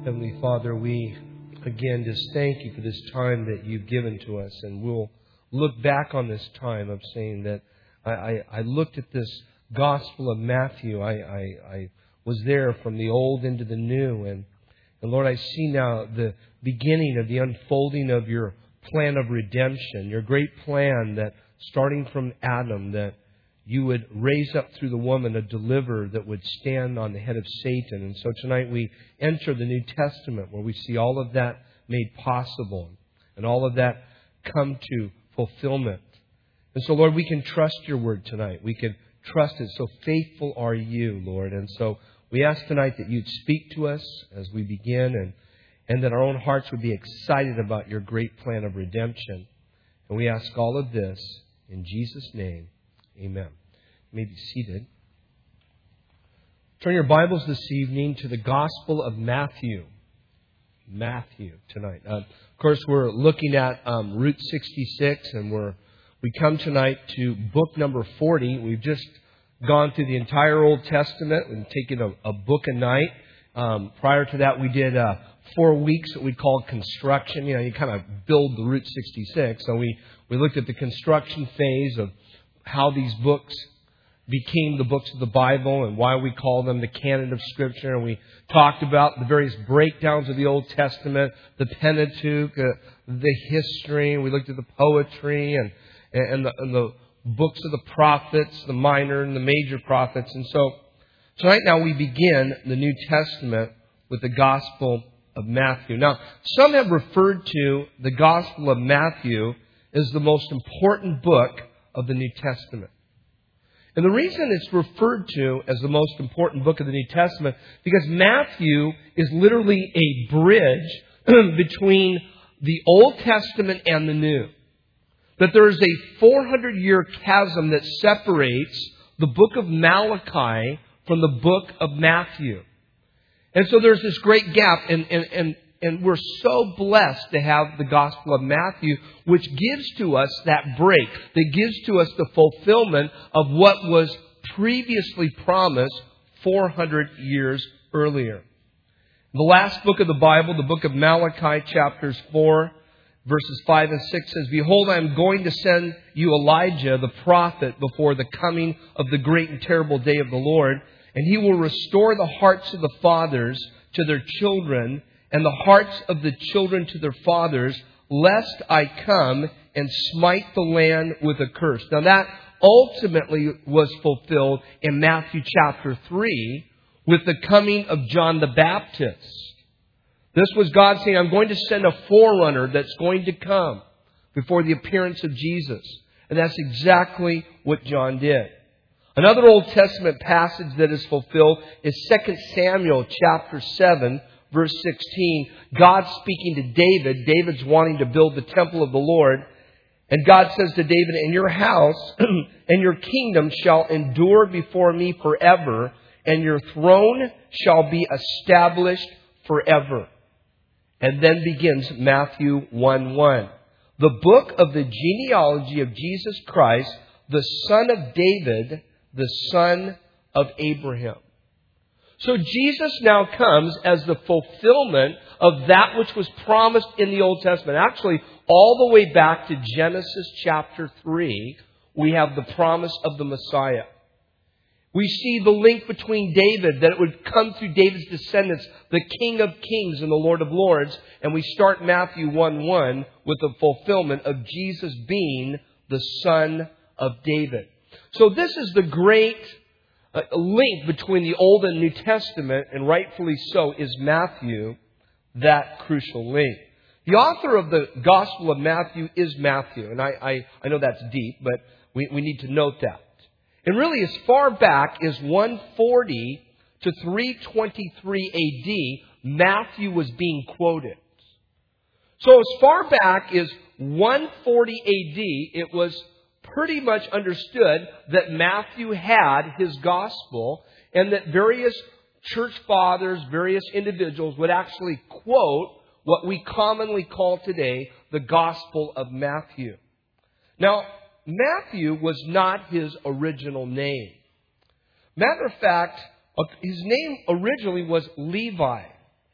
Heavenly Father, we again just thank you for this time that you've given to us. And we'll look back on this time of saying that I looked at this Gospel of Matthew. I was there from the old into the new. And Lord, I see now the beginning of the unfolding of your plan of redemption, your great plan that starting from Adam, that you would raise up through the woman a deliverer that would stand on the head of Satan. And so tonight we enter the New Testament where we see all of that made possible and all of that come to fulfillment. And so, Lord, we can trust your word tonight. We can trust it. So faithful are you, Lord. And so we ask tonight that you'd speak to us as we begin and that our own hearts would be excited about your great plan of redemption. And we ask all of this in Jesus' name. Amen. You may be seated. Turn your Bibles this evening to the Gospel of Matthew. Matthew tonight. Of course, we're looking at Route 66, and we come tonight to book number 40. We've just gone through the entire Old Testament and taken a book a night. Prior to that, we did 4 weeks that we called construction. You kind of build the Route 66. So we looked at the construction phase of how these books became the books of the Bible and why we call them the canon of Scripture. And we talked about the various breakdowns of the Old Testament, the Pentateuch, the history. We looked at the poetry and the books of the prophets, the minor and the major prophets. And so tonight now we begin the New Testament with the Gospel of Matthew. Now, some have referred to the Gospel of Matthew as the most important book of the New Testament. And the reason it's referred to as the most important book of the New Testament, because Matthew is literally a bridge between the Old Testament and the New. That there is a 400-year chasm that separates the book of Malachi from the book of Matthew. And so there's this great gap, and we're so blessed to have the Gospel of Matthew, which gives to us that break, that gives to us the fulfillment of what was previously promised 400 years earlier. The last book of the Bible, the book of Malachi, chapters 4, verses 5 and 6 says, "Behold, I am going to send you Elijah, the prophet, before the coming of the great and terrible day of the Lord, and he will restore the hearts of the fathers to their children, and the hearts of the children to their fathers, lest I come and smite the land with a curse." Now that ultimately was fulfilled in Matthew chapter 3 with the coming of John the Baptist. This was God saying, I'm going to send a forerunner that's going to come before the appearance of Jesus. And that's exactly what John did. Another Old Testament passage that is fulfilled is 2 Samuel chapter 7, verse 16. God speaking to David. David's wanting to build the temple of the Lord. And God says to David, "And your house and your kingdom shall endure before me forever, and your throne shall be established forever." And then begins Matthew 1:1. The book of the genealogy of Jesus Christ, the son of David, the son of Abraham. So Jesus now comes as the fulfillment of that which was promised in the Old Testament. Actually, all the way back to Genesis chapter 3, we have the promise of the Messiah. We see the link between David, that it would come through David's descendants, the King of Kings and the Lord of Lords. And we start Matthew 1:1 with the fulfillment of Jesus being the son of David. So this is the great link between the Old and New Testament, and rightfully so is Matthew, that crucial link. The author of the Gospel of Matthew is Matthew. And I know that's deep, but we need to note that. And really, as far back as 140 to 323 AD, Matthew was being quoted. So as far back as 140 AD, it was pretty much understood that Matthew had his gospel, and that various church fathers, various individuals would actually quote what we commonly call today the Gospel of Matthew. Now, Matthew was not his original name. Matter of fact, his name originally was Levi.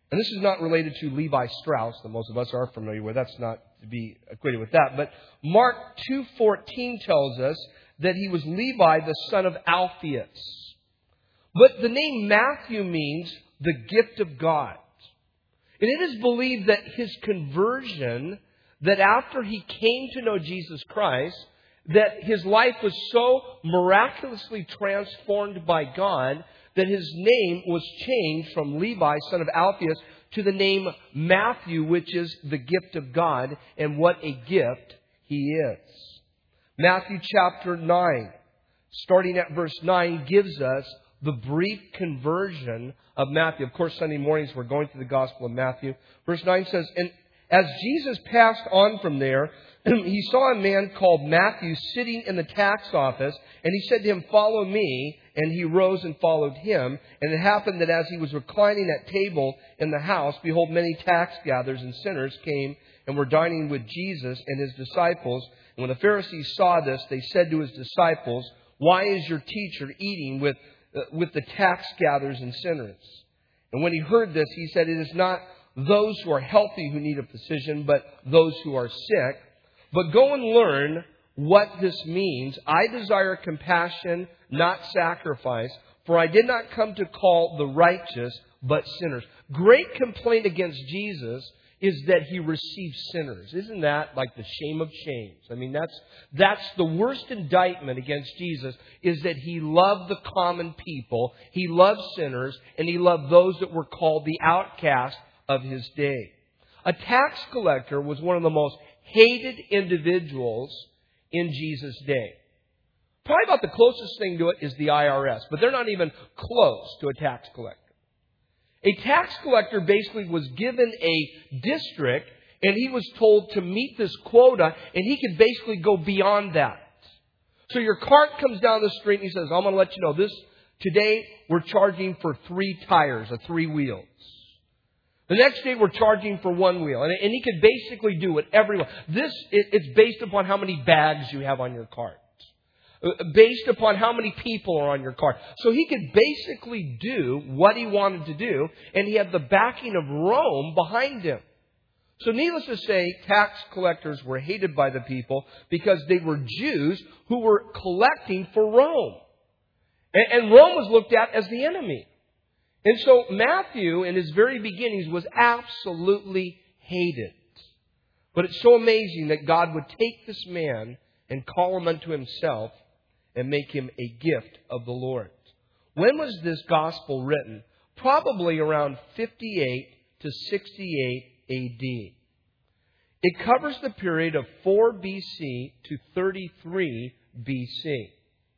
And this is not related to Levi Strauss, that most of us are familiar with. That's not to be equated with that. But Mark 2:14 tells us that he was Levi, the son of Alphaeus. But the name Matthew means the gift of God. And it is believed that his conversion, that after he came to know Jesus Christ, that his life was so miraculously transformed by God that his name was changed from Levi, son of Alphaeus, to the name Matthew, which is the gift of God, and what a gift he is. Matthew chapter 9, starting at verse 9, gives us the brief conversion of Matthew. Of course, Sunday mornings we're going through the Gospel of Matthew. Verse 9 says, "And as Jesus passed on from there, he saw a man called Matthew sitting in the tax office, and he said to him, 'Follow me.' And he rose and followed him. And it happened that as he was reclining at table in the house, behold, many tax gatherers and sinners came and were dining with Jesus and his disciples. And when the Pharisees saw this, they said to his disciples, 'Why is your teacher eating with the tax gatherers and sinners?' And when he heard this, he said, 'It is not those who are healthy who need a physician, but those who are sick. But go and learn what this means. I desire compassion, not sacrifice, for I did not come to call the righteous, but sinners.'" Great complaint against Jesus is that he receives sinners. Isn't that like the shame of shames? I mean, that's the worst indictment against Jesus, is that he loved the common people, he loved sinners, and he loved those that were called the outcast of his day. A tax collector was one of the most hated individuals in Jesus' day. Probably about the closest thing to it is the IRS, but they're not even close to a tax collector. A tax collector basically was given a district, and he was told to meet this quota, and he could basically go beyond that. So your cart comes down the street, and he says, "I'm going to let you know this. Today we're charging for 3 tires, or 3 wheels. The next day we're charging for 1 wheel." And he could basically do whatever he wants. It's based upon how many bags you have on your cart. Based upon how many people are on your cart. So he could basically do what he wanted to do, and he had the backing of Rome behind him. So needless to say, tax collectors were hated by the people because they were Jews who were collecting for Rome. And Rome was looked at as the enemy. And so Matthew, in his very beginnings, was absolutely hated. But it's so amazing that God would take this man and call him unto himself and make him a gift of the Lord. When was this gospel written? Probably around 58 to 68 AD. It covers the period of 4 BC to 33 BC.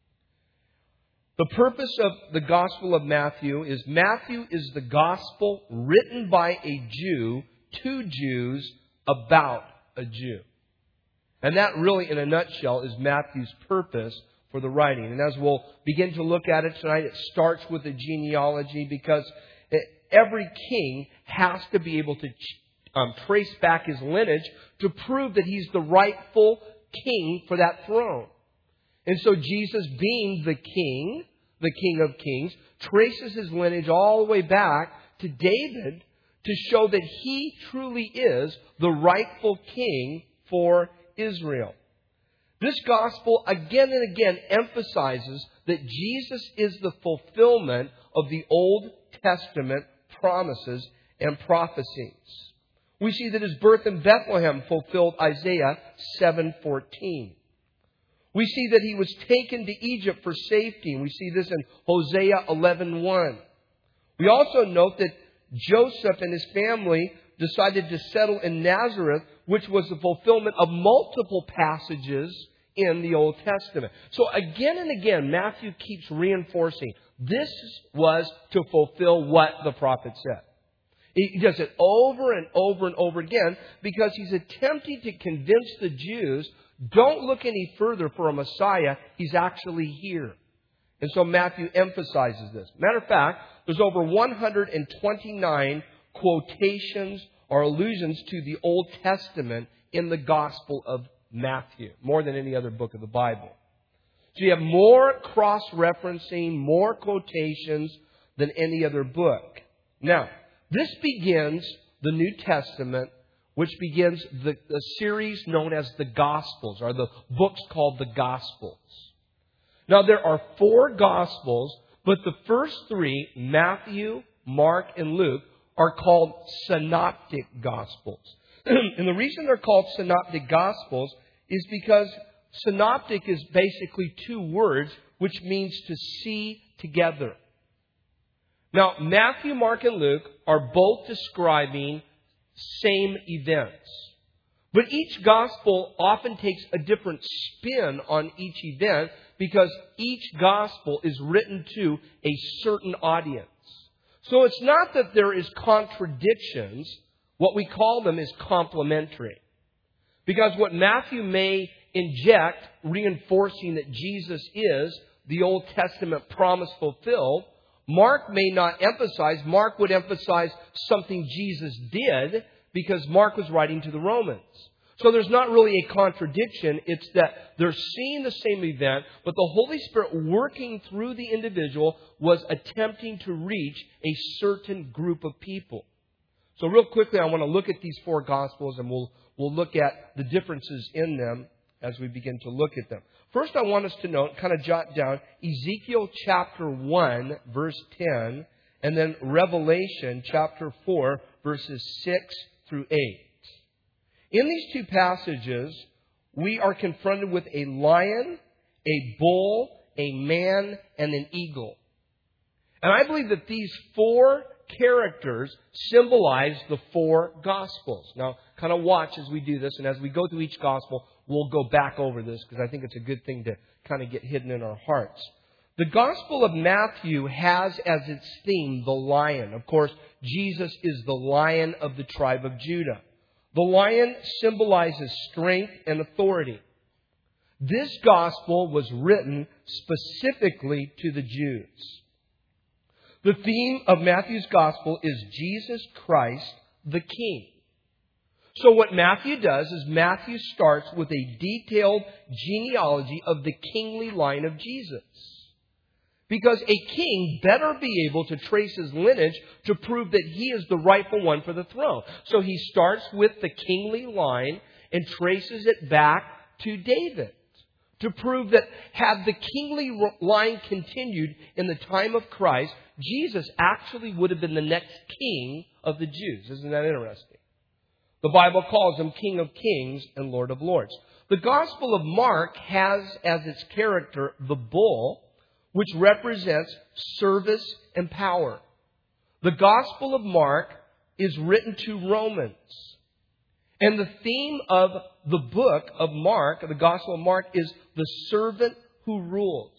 The purpose of the Gospel of Matthew is the gospel written by a Jew to Jews about a Jew. And that really, in a nutshell, is Matthew's purpose for the writing. And as we'll begin to look at it tonight, it starts with a genealogy, because every king has to be able to trace back his lineage to prove that he's the rightful king for that throne. And so Jesus, being the King of Kings, traces his lineage all the way back to David to show that he truly is the rightful king for Israel. This gospel again and again emphasizes that Jesus is the fulfillment of the Old Testament promises and prophecies. We see that his birth in Bethlehem fulfilled Isaiah 7:14. We see that he was taken to Egypt for safety, and we see this in Hosea 11:1. We also note that Joseph and his family decided to settle in Nazareth, which was the fulfillment of multiple passages in the Old Testament. So again and again, Matthew keeps reinforcing this was to fulfill what the prophet said. He does it over and over and over again because he's attempting to convince the Jews, don't look any further for a Messiah. He's actually here. And so Matthew emphasizes this. Matter of fact, there's over 129 quotations or allusions to the Old Testament in the Gospel of Matthew, more than any other book of the Bible. So you have more cross-referencing, more quotations than any other book. Now, This begins the New Testament, which begins the series known as the Gospels, or the books called the Gospels. Now, there are 4 Gospels, but the first 3, Matthew, Mark, and Luke, are called synoptic Gospels. And the reason they're called synoptic Gospels is because synoptic is basically 2 words, which means to see together. Now, Matthew, Mark, and Luke are both describing same events. But each gospel often takes a different spin on each event because each gospel is written to a certain audience. So it's not that there is contradictions. What we call them is complementary. Because what Matthew may inject, reinforcing that Jesus is the Old Testament promise fulfilled, Mark may not emphasize. Mark would emphasize something Jesus did because Mark was writing to the Romans. So there's not really a contradiction. It's that they're seeing the same event, but the Holy Spirit working through the individual was attempting to reach a certain group of people. So real quickly, I want to look at these 4 Gospels, and we'll look at the differences in them as we begin to look at them. First, I want us to note, kind of jot down, Ezekiel chapter 1, verse 10, and then Revelation chapter 4, verses 6 through 8. In these 2 passages, we are confronted with a lion, a bull, a man, and an eagle. And I believe that these 4 characters symbolize the 4 Gospels. Now, kind of watch as we do this, and as we go through each Gospel, we'll go back over this because I think it's a good thing to kind of get hidden in our hearts. The Gospel of Matthew has as its theme the lion. Of course, Jesus is the Lion of the tribe of Judah. The lion symbolizes strength and authority. This Gospel was written specifically to the Jews. The theme of Matthew's Gospel is Jesus Christ, the King. So what Matthew does is Matthew starts with a detailed genealogy of the kingly line of Jesus. Because a king better be able to trace his lineage to prove that he is the rightful one for the throne. So he starts with the kingly line and traces it back to David to prove that had the kingly line continued in the time of Christ, Jesus actually would have been the next king of the Jews. Isn't that interesting? The Bible calls him King of Kings and Lord of Lords. The Gospel of Mark has as its character the bull, which represents service and power. The Gospel of Mark is written to Romans. And the theme of the book of Mark, the Gospel of Mark, is the servant who rules.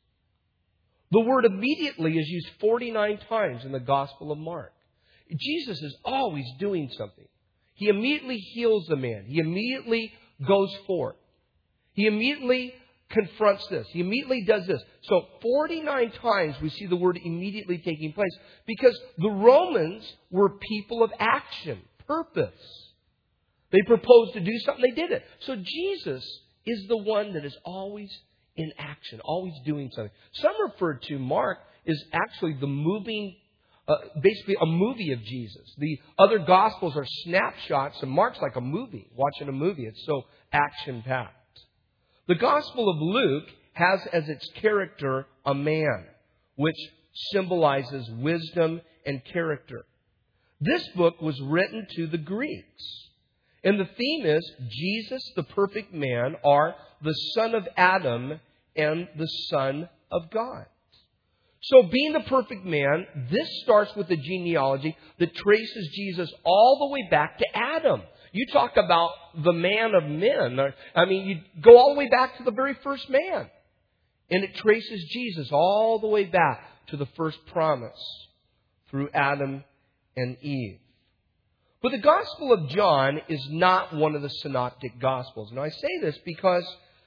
The word immediately is used 49 times in the Gospel of Mark. Jesus is always doing something. He immediately heals the man. He immediately goes forth. He immediately confronts this. He immediately does this. So 49 times we see the word immediately taking place because the Romans were people of action, purpose. They proposed to do something, they did it. So Jesus is the one that is always in action, always doing something. Some refer to Mark as actually the moving, basically a movie of Jesus. The other Gospels are snapshots, and Mark's like a movie, watching a movie. It's so action-packed. The Gospel of Luke has as its character a man, which symbolizes wisdom and character. This book was written to the Greeks. And the theme is Jesus, the perfect man, are the son of Adam and the son of God. So being the perfect man, this starts with a genealogy that traces Jesus all the way back to Adam. You talk about the man of men. I mean, you go all the way back to the very first man. And it traces Jesus all the way back to the first promise through Adam and Eve. But the Gospel of John is not one of the synoptic Gospels. And I say this because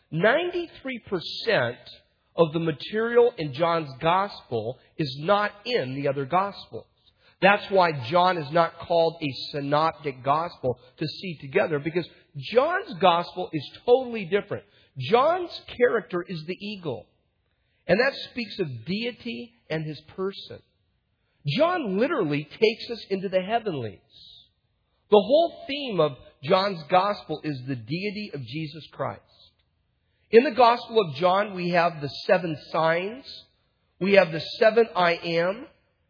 93% of the material in John's Gospel is not in the other Gospels. That's why John is not called a synoptic Gospel to see together, because John's Gospel is totally different. John's character is the eagle. And that speaks of deity and his person. John literally takes us into the heavenlies. The whole theme of John's gospel is the deity of Jesus Christ. In the Gospel of John, we have the 7 signs. We have the 7 I am.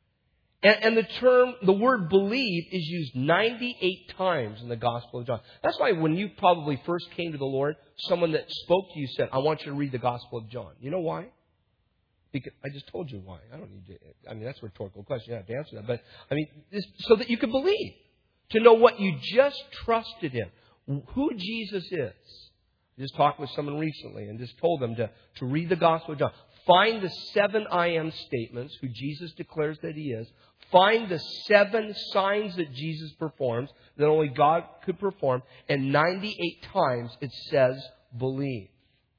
And the word believe is used 98 times in the Gospel of John. That's why when you probably first came to the Lord, someone that spoke to you said, I want you to read the Gospel of John. You know why? Because I just told you why. I don't need to. I mean, that's a rhetorical question. You don't have to answer that. But, I mean, so that you can believe. To know what you just trusted in. Who Jesus is. I just talked with someone recently and just told them to read the Gospel of John. Find the 7 I am statements, who Jesus declares that He is. Find the 7 signs that Jesus performs, that only God could perform. And 98 times it says, believe.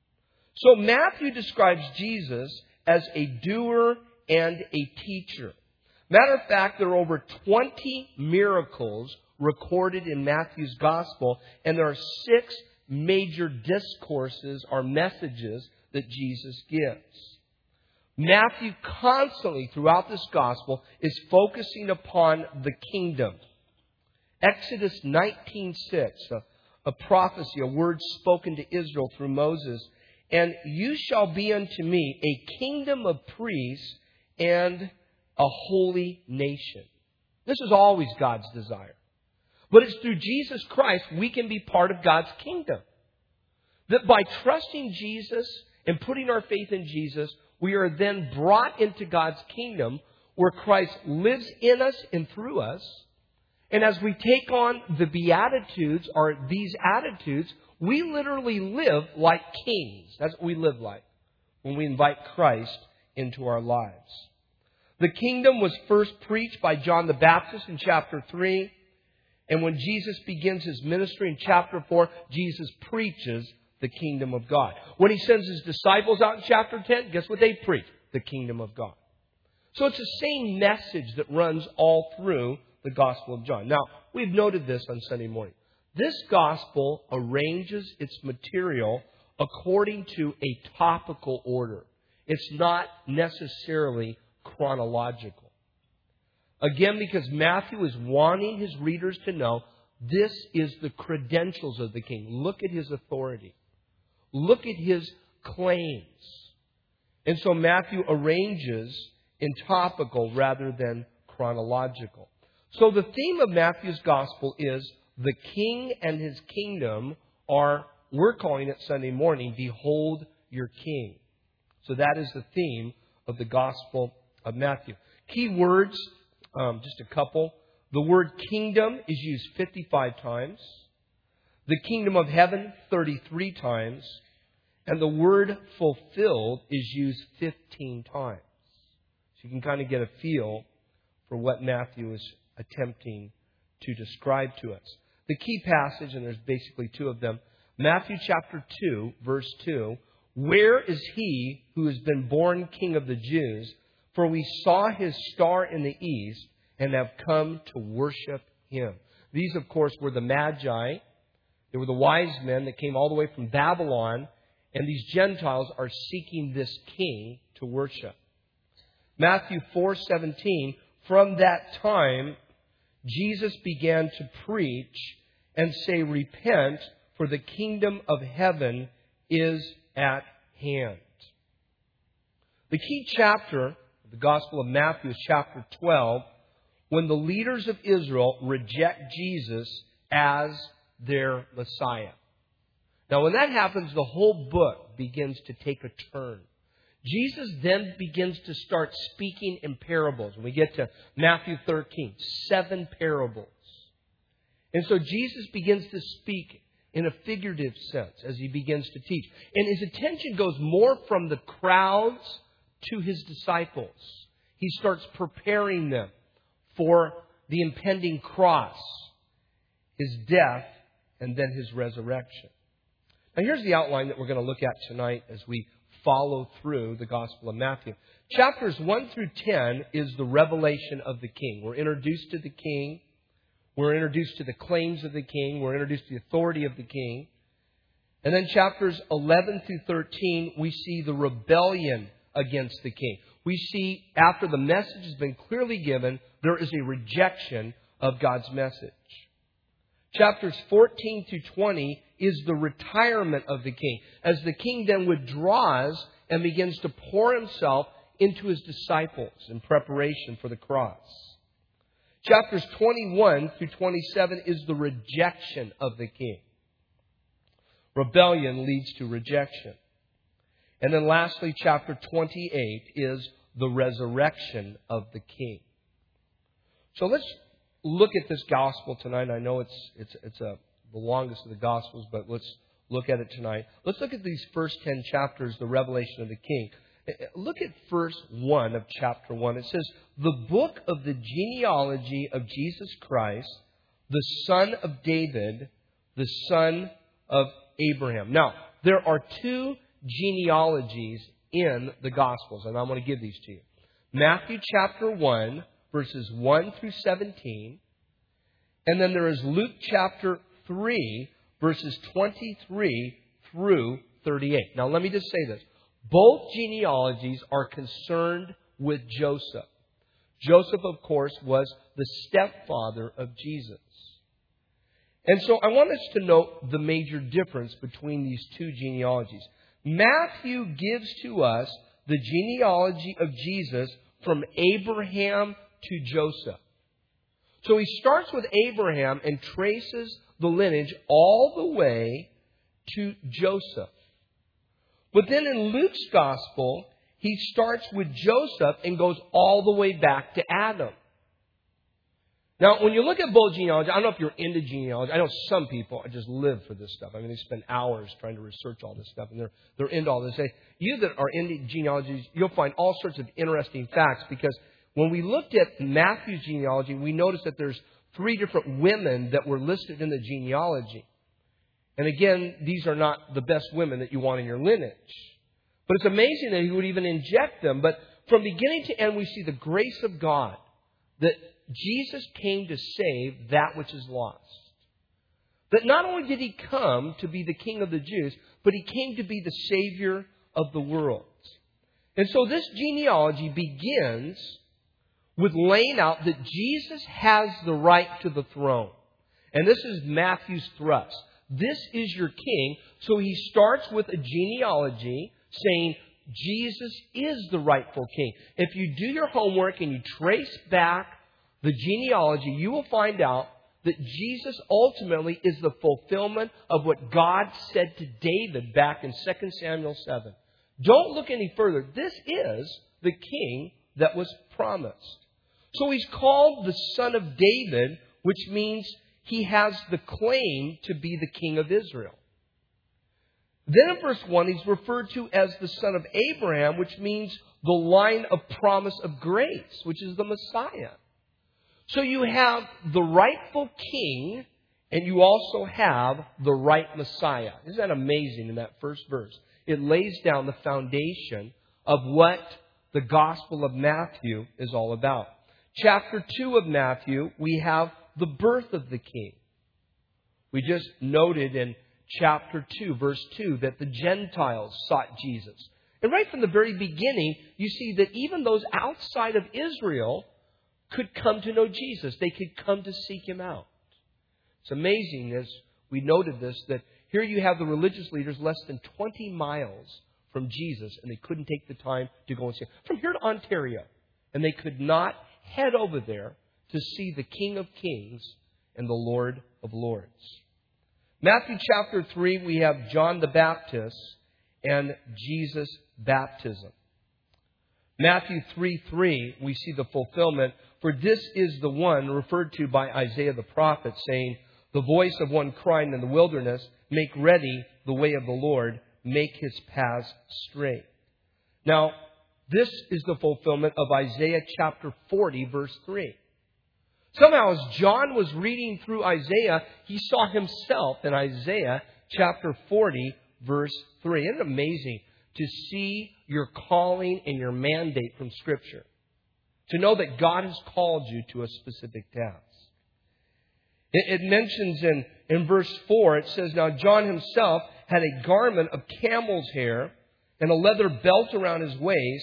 So Matthew describes Jesus as a doer and a teacher. Matter of fact, there are over 20 miracles recorded in Matthew's Gospel, and there are 6 major discourses or messages that Jesus gives. Matthew constantly throughout this Gospel is focusing upon the kingdom. Exodus 19:6, a prophecy, a word spoken to Israel through Moses. And you shall be unto me a kingdom of priests and a holy nation. This is always God's desire. But it's through Jesus Christ we can be part of God's kingdom. That by trusting Jesus and putting our faith in Jesus, we are then brought into God's kingdom where Christ lives in us and through us. And as we take on the Beatitudes, or these attitudes, we literally live like kings. That's what we live like when we invite Christ into our lives. The kingdom was first preached by John the Baptist in chapter 3. And when Jesus begins His ministry in chapter 4, Jesus preaches the kingdom of God. When He sends His disciples out in chapter 10, guess what they preach? The kingdom of God. So it's the same message that runs all through the Gospel of John. Now, we've noted this on Sunday morning. This Gospel arranges its material according to a topical order. It's not necessarily chronological. Again, because Matthew is wanting his readers to know this is the credentials of the King. Look at His authority. Look at His claims. And so Matthew arranges in topical rather than chronological. So the theme of Matthew's Gospel is the King and His kingdom are, we're calling it Sunday morning, behold your King. So that is the theme of the Gospel of Matthew. Key words, just a couple. The word kingdom is used 55 times. The kingdom of heaven, 33 times. And the word fulfilled is used 15 times. So you can kind of get a feel for what Matthew is attempting to describe to us. The key passage, and there's basically 2 of them, Matthew chapter 2, verse 2. Where is He who has been born King of the Jews? For we saw His star in the east and have come to worship Him. These, of course, were the Magi. They were the wise men that came all the way from Babylon. And these Gentiles are seeking this King to worship. Matthew 4:17. From that time, Jesus began to preach and say, repent, for the kingdom of heaven is at hand. The key chapter of the Gospel of Matthew is chapter 12, when the leaders of Israel reject Jesus as their Messiah. Now, when that happens, the whole book begins to take a turn. Jesus then begins to start speaking in parables. When we get to Matthew 13, 7 parables. And so Jesus begins to speak in a figurative sense as He begins to teach. And His attention goes more from the crowds to His disciples. He starts preparing them for the impending cross, His death, and then His resurrection. Now here's the outline that we're going to look at tonight as we follow through the Gospel of Matthew. Chapters 1 through 10 is the revelation of the King. We're introduced to the King. We're introduced to the claims of the King. We're introduced to the authority of the King. And then chapters 11 through 13, we see the rebellion against the King. we see after the message has been clearly given, there is a rejection of God's message. Chapters 14 through 20 is the retirement of the king, as the king then withdraws and begins to pour himself into his disciples in preparation for the cross. Chapters 21 through 27 is the rejection of the king. Rebellion leads to rejection. And then lastly, chapter 28 is the resurrection of the king. So let's look at this gospel tonight. I know it's the longest of the gospels, but let's look at it tonight. Let's look at these first 10 chapters, the revelation of the king. Look at verse 1 of chapter 1. It says, the book of the genealogy of Jesus Christ, the son of David, the son of Abraham. Now, there are two genealogies in the Gospels, and I'm going to give these to you. Matthew chapter 1, verses 1 through 17. And then there is Luke chapter 3, verses 23 through 38. Now, let me just say this. Both genealogies are concerned with Joseph. Joseph, of course, was the stepfather of Jesus. And so I want us to note the major difference between these two genealogies. Matthew gives to us the genealogy of Jesus from Abraham to Joseph. So he starts with Abraham and traces the lineage all the way to Joseph. But then in Luke's gospel, he starts with Joseph and goes all the way back to Adam. Now, when you look at both genealogy, I don't know if you're into genealogy. I know some people just live for this stuff. I mean, they spend hours trying to research all this stuff, and they're into all this. You that are into genealogies, you'll find all sorts of interesting facts, because when we looked at Matthew's genealogy, we noticed that there's 3 different women that were listed in the genealogy. And again, these are not the best women that you want in your lineage. But it's amazing that he would even inject them. But from beginning to end, we see the grace of God, that Jesus came to save that which is lost. That not only did he come to be the King of the Jews, but he came to be the Savior of the world. And so this genealogy begins with laying out that Jesus has the right to the throne. And this is Matthew's thrust. This is your king. So he starts with a genealogy saying Jesus is the rightful king. If you do your homework and you trace back the genealogy, you will find out that Jesus ultimately is the fulfillment of what God said to David back in 2 Samuel 7. Don't look any further. This is the king that was promised. So he's called the son of David, which means he has the claim to be the king of Israel. Then in verse 1, he's referred to as the son of Abraham, which means the line of promise of grace, which is the Messiah. So you have the rightful king, and you also have the right Messiah. Isn't that amazing in that first verse? It lays down the foundation of what the Gospel of Matthew is all about. Chapter 2 of Matthew, we have the birth of the king. We just noted in chapter 2, verse 2, that the Gentiles sought Jesus. And right from the very beginning, you see that even those outside of Israel could come to know Jesus. They could come to seek him out. It's amazing, as we noted this, that here you have the religious leaders less than 20 miles from Jesus, and they couldn't take the time to go and see him. From here to Ontario. And they could not head over there to see the King of Kings and the Lord of Lords. Matthew chapter 3, we have John the Baptist and Jesus' baptism. Matthew 3:3, we see the fulfillment. For this is the one referred to by Isaiah the prophet, saying, the voice of one crying in the wilderness, make ready the way of the Lord, make his paths straight. Now, this is the fulfillment of Isaiah chapter 40, verse 3. Somehow, as John was reading through Isaiah, he saw himself in Isaiah chapter 40, verse 3. Isn't it amazing to see your calling and your mandate from Scripture? To know that God has called you to a specific task. It mentions in verse 4, it says, now John himself had a garment of camel's hair and a leather belt around his waist,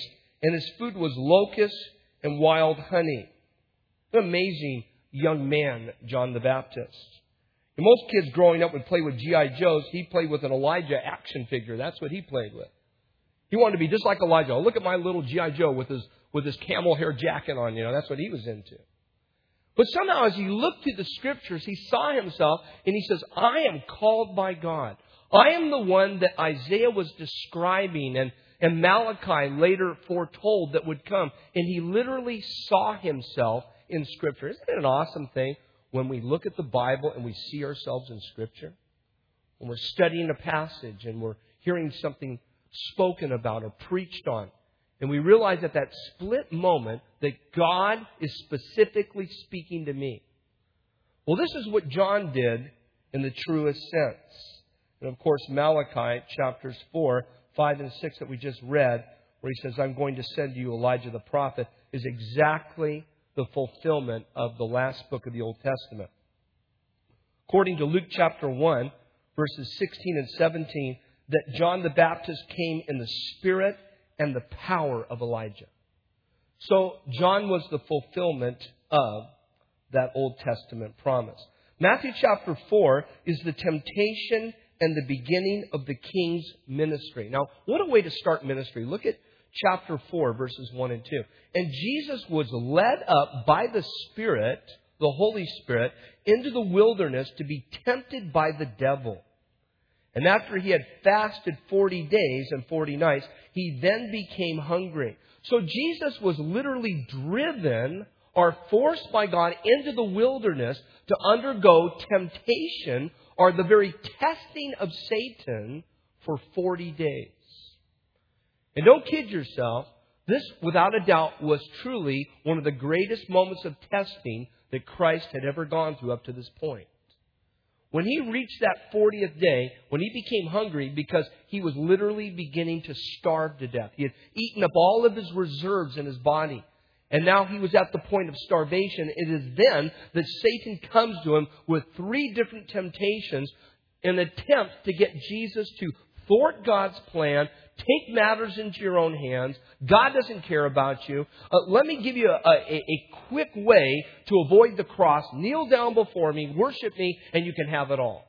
and his food was locusts and wild honey. An amazing young man, John the Baptist. And most kids growing up would play with G.I. Joes. He played with an Elijah action figure. That's what he played with. He wanted to be just like Elijah. Oh, look at my little G.I. Joe with his camel hair jacket on. That's what he was into. But somehow as he looked through the Scriptures, he saw himself and he says, I am called by God. I am the one that Isaiah was describing and Malachi later foretold that would come. And he literally saw himself in Scripture. Isn't it an awesome thing when we look at the Bible and we see ourselves in Scripture? When we're studying a passage and we're hearing something spoken about or preached on, and we realize at that split moment that God is specifically speaking to me. Well, this is what John did in the truest sense. And of course, Malachi chapters 4, 5, and 6 that we just read, where he says, I'm going to send you Elijah the prophet, is exactly the fulfillment of the last book of the Old Testament. According to Luke chapter 1, verses 16 and 17, that John the Baptist came in the spirit and the power of Elijah. So John was the fulfillment of that Old Testament promise. Matthew chapter 4 is the temptation and the beginning of the king's ministry. Now, what a way to start ministry. Look at chapter 4, verses 1 and 2. And Jesus was led up by the Spirit, the Holy Spirit, into the wilderness to be tempted by the devil. And after he had fasted 40 days and 40 nights, he then became hungry. So Jesus was literally driven or forced by God into the wilderness to undergo temptation or the very testing of Satan for 40 days. And don't kid yourself, this without a doubt was truly one of the greatest moments of testing that Christ had ever gone through up to this point. When he reached that 40th day, when he became hungry because he was literally beginning to starve to death. He had eaten up all of his reserves in his body. And now he was at the point of starvation. It is then that Satan comes to him with 3 different temptations in an attempt to get Jesus to thwart God's plan, take matters into your own hands. God doesn't care about you. Let me give you a quick way to avoid the cross. Kneel down before me, worship me, and you can have it all.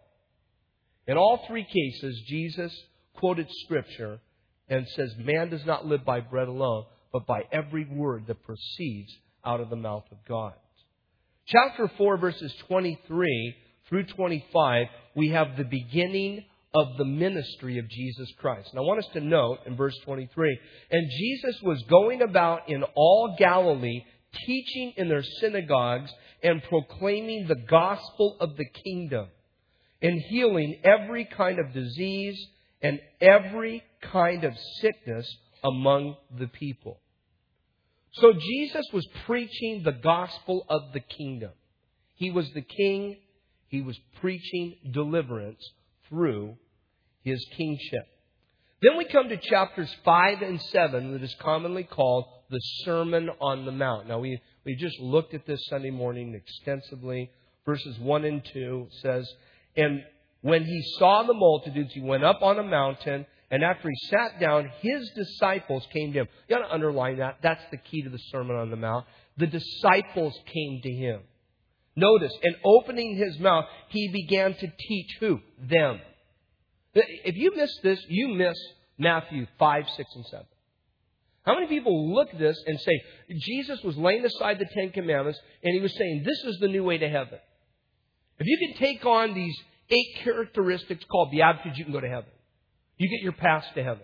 In all 3 cases, Jesus quoted Scripture and says, man does not live by bread alone, but by every word that proceeds out of the mouth of God. Chapter 4, verses 23 through 25, we have the beginning of the ministry of Jesus Christ. And I want us to note in verse 23, and Jesus was going about in all Galilee, teaching in their synagogues and proclaiming the gospel of the kingdom and healing every kind of disease and every kind of sickness among the people. So Jesus was preaching the gospel of the kingdom. He was the king. He was preaching deliverance through his kingship. Then we come to chapters 5 and 7 that is commonly called the Sermon on the Mount. Now we just looked at this Sunday morning extensively. Verses 1 and 2 says, and when he saw the multitudes, he went up on a mountain, and after he sat down, his disciples came to him. You got to underline that. That's the key to the Sermon on the Mount. The disciples came to him. Notice, and opening his mouth, he began to teach who? Them. If you miss this, you miss Matthew 5, 6, and 7. How many people look at this and say, Jesus was laying aside the 10 Commandments, and he was saying, this is the new way to heaven. If you can take on these 8 characteristics called Beatitudes, you can go to heaven. You get your pass to heaven.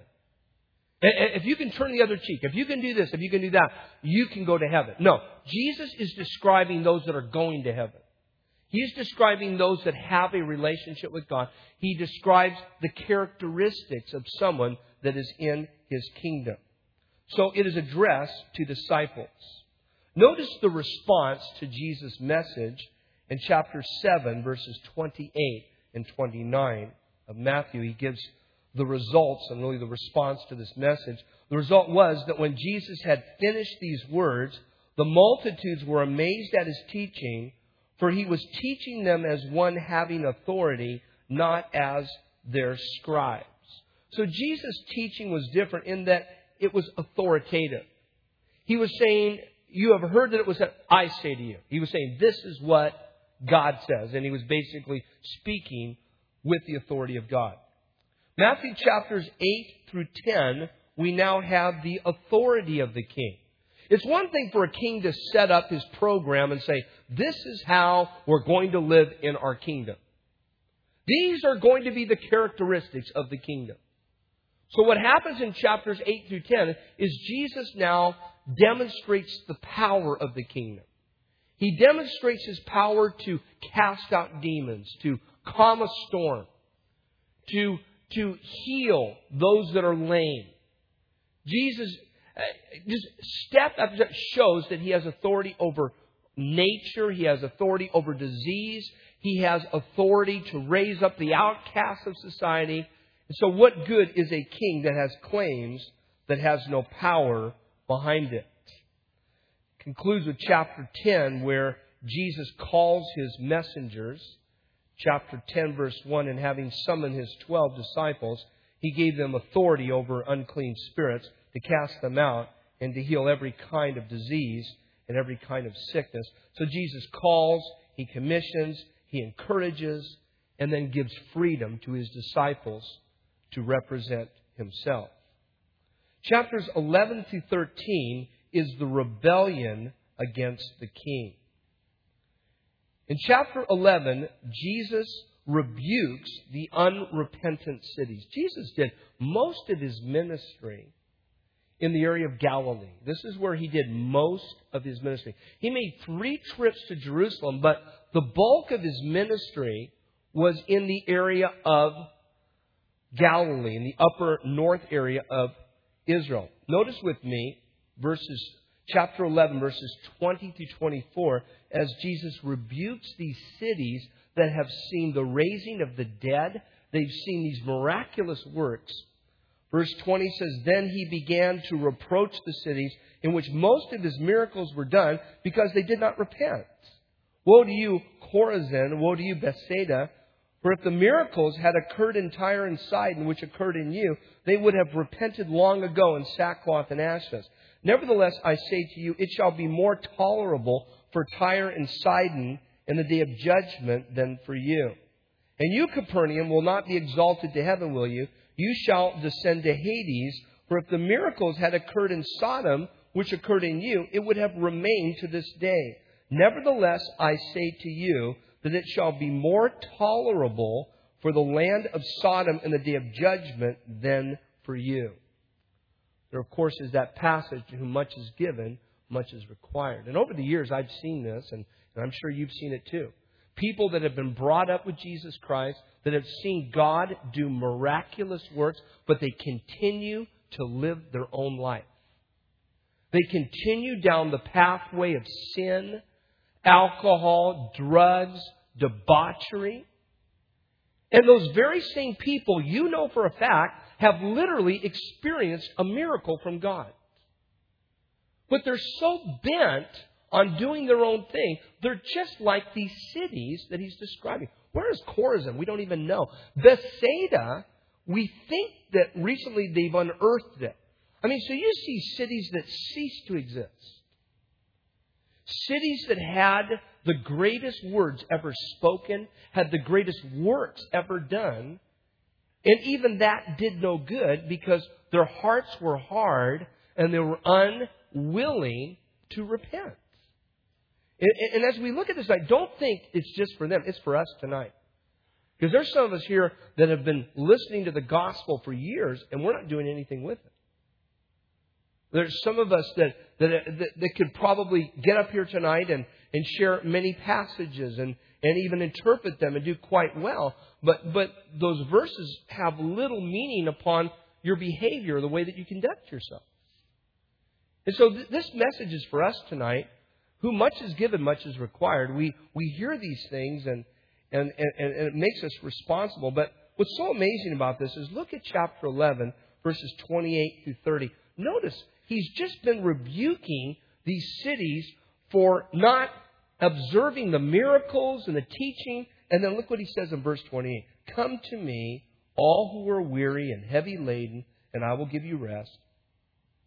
If you can turn the other cheek, if you can do this, if you can do that, you can go to heaven. No, Jesus is describing those that are going to heaven. He's describing those that have a relationship with God. He describes the characteristics of someone that is in his kingdom. So it is addressed to disciples. Notice the response to Jesus' message in chapter 7, verses 28 and 29 of Matthew. He gives the results and really the response to this message. The result was that when Jesus had finished these words, the multitudes were amazed at his teaching, for he was teaching them as one having authority, not as their scribes. So Jesus' teaching was different in that it was authoritative. He was saying, you have heard that it was said, I say to you. He was saying, this is what God says. And he was basically speaking with the authority of God. Matthew chapters 8 through 10, we now have the authority of the king. It's one thing for a king to set up his program and say, this is how we're going to live in our kingdom. These are going to be the characteristics of the kingdom. So what happens in chapters 8 through 10 is Jesus now demonstrates the power of the kingdom. He demonstrates His power to cast out demons, to calm a storm, to heal those that are lame. Jesus, just step after step, shows that He has authority over nature. He has authority over disease. He has authority to raise up the outcasts of society. And so what good is a king that has claims that has no power behind it? Concludes with chapter 10, where Jesus calls His messengers. Chapter 10, verse 1, and having summoned His 12 disciples, He gave them authority over unclean spirits to cast them out and to heal every kind of disease and every kind of sickness. So Jesus calls, He commissions, He encourages, and then gives freedom to His disciples to represent Himself. Chapters 11 through 13 is the rebellion against the king. In chapter 11, Jesus rebukes the unrepentant cities. Jesus did most of His ministry in the area of Galilee. This is where He did most of His ministry. He made 3 trips to Jerusalem, but the bulk of His ministry was in the area of Galilee, in the upper north area of Israel. Notice with me chapter 11, verses 20 through 24, as Jesus rebukes these cities that have seen the raising of the dead. They've seen these miraculous works. Verse 20 says, Then He began to reproach the cities in which most of His miracles were done because they did not repent. Woe to you, Chorazin! Woe to you, Bethsaida! For if the miracles had occurred in Tyre and Sidon, which occurred in you, they would have repented long ago in sackcloth and ashes. Nevertheless, I say to you, it shall be more tolerable for Tyre and Sidon in the day of judgment than for you. And you, Capernaum, will not be exalted to heaven, will you? You shall descend to Hades. For if the miracles had occurred in Sodom, which occurred in you, it would have remained to this day. Nevertheless, I say to you that it shall be more tolerable for the land of Sodom in the day of judgment than for you. There, of course, is that passage, to whom much is given, much is required. And over the years, I've seen this, and I'm sure you've seen it too. People that have been brought up with Jesus Christ, that have seen God do miraculous works, but they continue to live their own life. They continue down the pathway of sin, alcohol, drugs, debauchery. And those very same people, you know for a fact, have literally experienced a miracle from God. But they're so bent on doing their own thing, they're just like these cities that He's describing. Where is Chorazin? We don't even know. Bethsaida, we think that recently they've unearthed it. I mean, so you see cities that cease to exist. Cities that had the greatest words ever spoken, had the greatest works ever done, and even that did no good because their hearts were hard and they were unwilling to repent. And as we look at this, I don't think it's just for them. It's for us tonight. Because there's some of us here that have been listening to the gospel for years and we're not doing anything with it. There's some of us that could probably get up here tonight and share many passages and even interpret them and do quite well. But those verses have little meaning upon your behavior, the way that you conduct yourself. And so this message is for us tonight. Who much is given, much is required. We hear these things and it makes us responsible. But what's so amazing about this is look at chapter 11, verses 28 through 30. Notice He's just been rebuking these cities for not observing the miracles and the teaching. And then look what He says in verse 28. Come to me, all who are weary and heavy laden, and I will give you rest.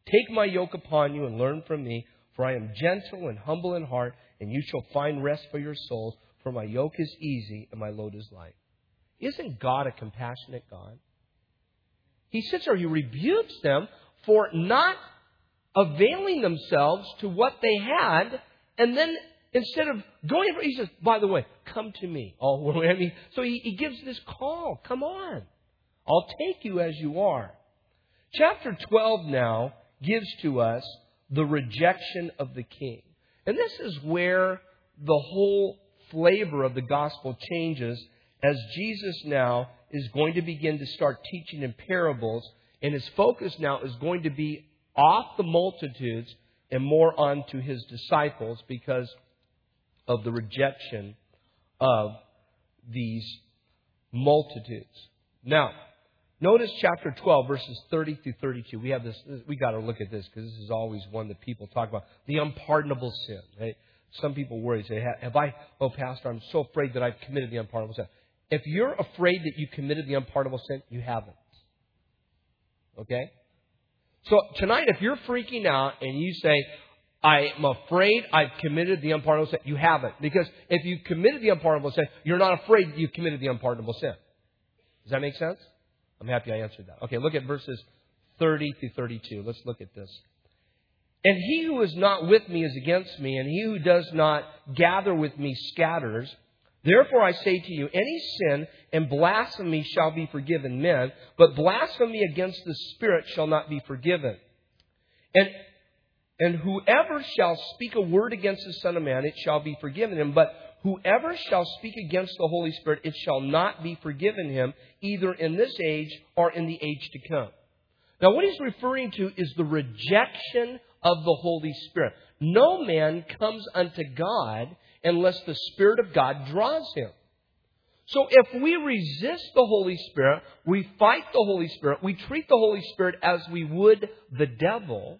Take my yoke upon you and learn from me, for I am gentle and humble in heart, and you shall find rest for your souls, for my yoke is easy and my load is light. Isn't God a compassionate God? He sits there, He rebukes them for not availing themselves to what they had, and then instead of going, He says, by the way, come to me. So He gives this call. Come on. I'll take you as you are. Chapter 12 now gives to us the rejection of the king. And this is where the whole flavor of the gospel changes, as Jesus now is going to begin to start teaching in parables, and His focus now is going to be off the multitudes and more onto His disciples because of the rejection of these multitudes. Now, notice chapter 12, verses 30 through 32. We got to look at this because this is always one that people talk about. The unpardonable sin. Right? Some people worry, say, Pastor, I'm so afraid that I've committed the unpardonable sin. If you're afraid that you committed the unpardonable sin, you haven't. Okay? So tonight, if you're freaking out and you say, I'm afraid I've committed the unpardonable sin, you haven't. Because if you committed the unpardonable sin, you're not afraid that you've committed the unpardonable sin. Does that make sense? I'm happy I answered that. Okay, look at verses 30 through 32. Let's look at this. And he who is not with me is against me, and he who does not gather with me scatters. Therefore I say to you, any sin and blasphemy shall be forgiven men, but blasphemy against the Spirit shall not be forgiven. And whoever shall speak a word against the Son of Man, it shall be forgiven him. But whoever shall speak against the Holy Spirit, it shall not be forgiven him, either in this age or in the age to come. Now, what he's referring to is the rejection of the Holy Spirit. No man comes unto God unless the Spirit of God draws him. So if we resist the Holy Spirit, we fight the Holy Spirit, we treat the Holy Spirit as we would the devil,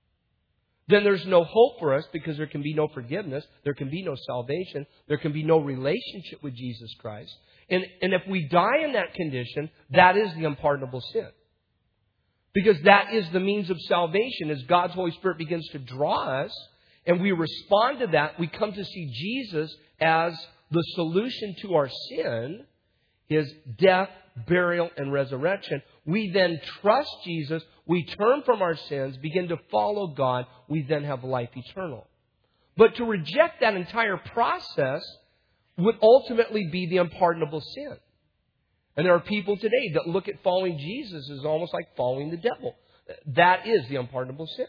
then there's no hope for us because there can be no forgiveness, there can be no salvation, there can be no relationship with Jesus Christ. And if we die in that condition, that is the unpardonable sin. Because that is the means of salvation. As God's Holy Spirit begins to draw us and we respond to that, we come to see Jesus as the solution to our sin, His death, burial, and resurrection. We then trust Jesus. We turn from our sins, begin to follow God. We then have life eternal. But to reject that entire process would ultimately be the unpardonable sin. And there are people today that look at following Jesus as almost like following the devil. That is the unpardonable sin.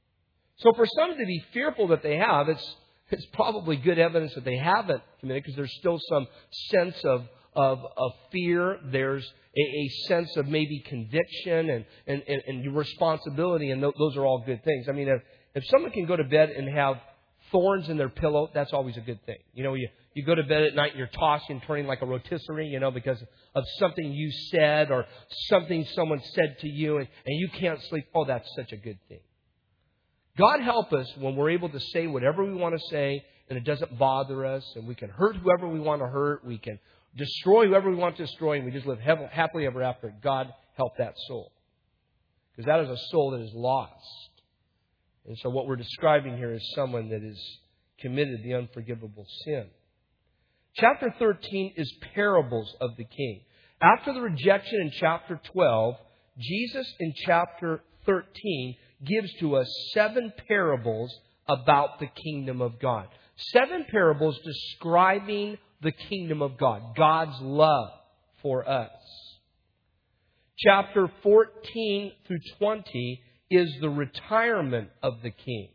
So for some to be fearful that they have, it's probably good evidence that they haven't committed, because there's still some sense of fear. There's a sense of maybe conviction and responsibility, and those are all good things. I mean, if someone can go to bed and have thorns in their pillow, that's always a good thing. You know, you go to bed at night and you're tossing and turning like a rotisserie, because of something you said or something someone said to you, and you can't sleep. Oh, that's such a good thing. God help us when we're able to say whatever we want to say and it doesn't bother us, and we can hurt whoever we want to hurt. We can destroy whoever we want to destroy, and we just live happily ever after. God help that soul. Because that is a soul that is lost. And so what we're describing here is someone that has committed the unforgivable sin. Chapter 13 is parables of the king. After the rejection in chapter 12, Jesus in chapter 13 gives to us 7 parables about the kingdom of God. 7 parables describing the kingdom of God, God's love for us. Chapter 14 through 20 is the retirement of the king.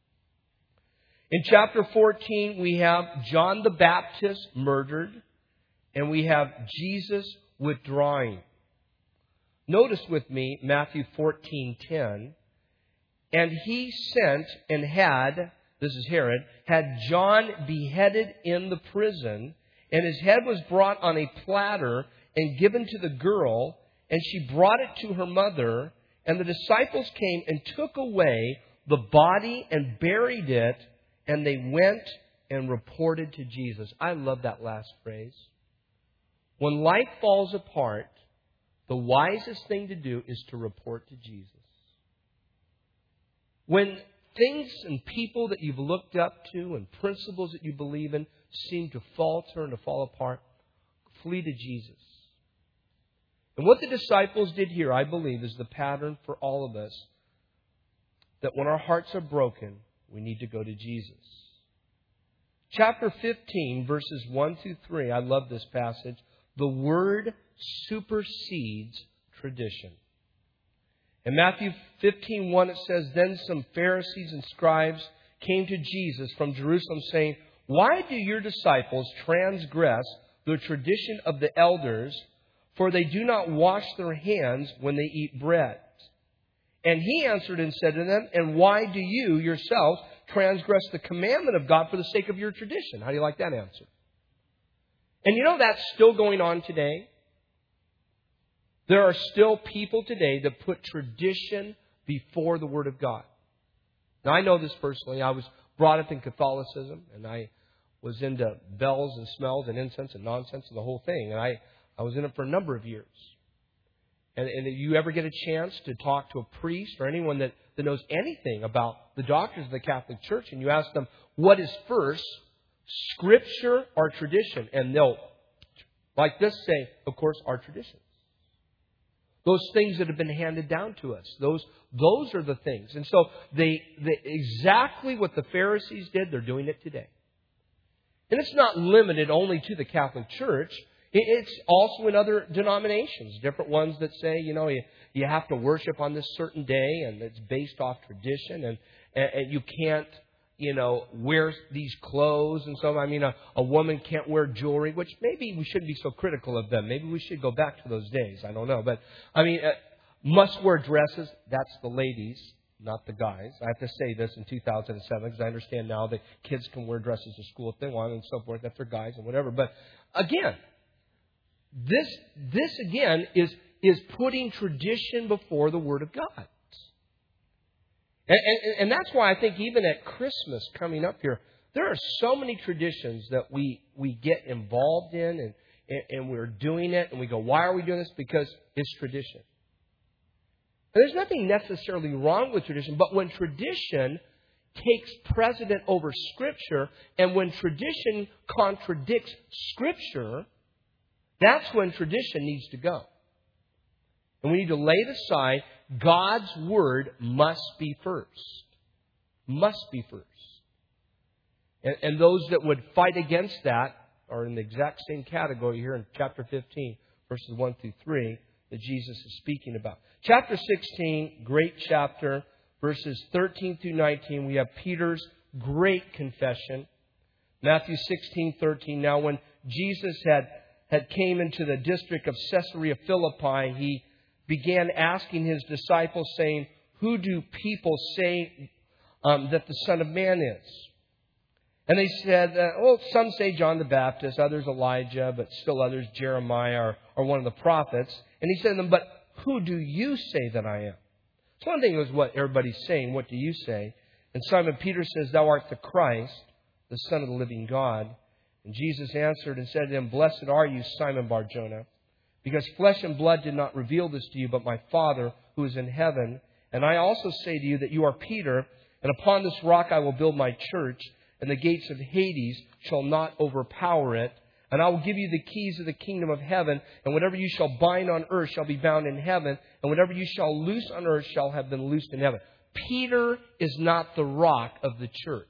In chapter 14, we have John the Baptist murdered, and we have Jesus withdrawing. Notice with me Matthew 14:10. And he sent and had, this is Herod, had John beheaded in the prison, and his head was brought on a platter and given to the girl, and she brought it to her mother, and the disciples came and took away the body and buried it, and they went and reported to Jesus. I love that last phrase. When life falls apart, the wisest thing to do is to report to Jesus. When things and people that you've looked up to and principles that you believe in seem to falter and to fall apart, flee to Jesus. And what the disciples did here, I believe, is the pattern for all of us. That when our hearts are broken, we need to go to Jesus. Chapter 15, verses 1 through 3, I love this passage. The Word supersedes tradition. In Matthew 15:1 it says, Then some Pharisees and scribes came to Jesus from Jerusalem, saying, Why do your disciples transgress the tradition of the elders? For they do not wash their hands when they eat bread. And He answered and said to them, And why do you yourselves transgress the commandment of God for the sake of your tradition? How do you like that answer? And you know that's still going on today. There are still people today that put tradition before the Word of God. Now, I know this personally. I was brought up in Catholicism, and I was into bells and smells and incense and nonsense and the whole thing. And I was in it for a number of years. And if you ever get a chance to talk to a priest or anyone that knows anything about the doctrines of the Catholic Church, and you ask them, what is first, Scripture or tradition? And they'll, like this, say, of course, our traditions. Those things that have been handed down to us. Those are the things. And so they exactly what the Pharisees did, they're doing it today. And it's not limited only to the Catholic Church. It's also in other denominations. Different ones that say, you have to worship on this certain day, and it's based off tradition, and you can't, wear these clothes and so on. I mean, a woman can't wear jewelry, which maybe we shouldn't be so critical of them. Maybe we should go back to those days. I don't know. But, must wear dresses. That's the ladies, not the guys. I have to say this in 2007 because I understand now that kids can wear dresses to school if they want and so forth. That's for guys and whatever. But again, this again is putting tradition before the Word of God. And that's why I think even at Christmas coming up here, there are so many traditions that we get involved in and we're doing it and we go, why are we doing this? Because it's tradition. And there's nothing necessarily wrong with tradition, but when tradition takes precedent over Scripture and when tradition contradicts Scripture, that's when tradition needs to go. And we need to lay it aside. God's Word must be first. Must be first. And those that would fight against that are in the exact same category here in chapter 15, verses 1 through 3, that Jesus is speaking about. Chapter 16, great chapter, verses 13 through 19, we have Peter's great confession. Matthew 16:13. Now when Jesus had came into the district of Caesarea Philippi, He began asking His disciples, saying, Who do people say that the Son of Man is? And they said, some say John the Baptist, others Elijah, but still others Jeremiah or one of the prophets. And He said to them, But who do you say that I am? So one thing was what everybody's saying. What do you say? And Simon Peter says, Thou art the Christ, the Son of the living God. And Jesus answered and said to him, Blessed are you, Simon Bar-Jonah, because flesh and blood did not reveal this to you, but my Father who is in heaven. And I also say to you that you are Peter, and upon this rock I will build my church, and the gates of Hades shall not overpower it. And I will give you the keys of the kingdom of heaven, and whatever you shall bind on earth shall be bound in heaven, and whatever you shall loose on earth shall have been loosed in heaven. Peter is not the rock of the church.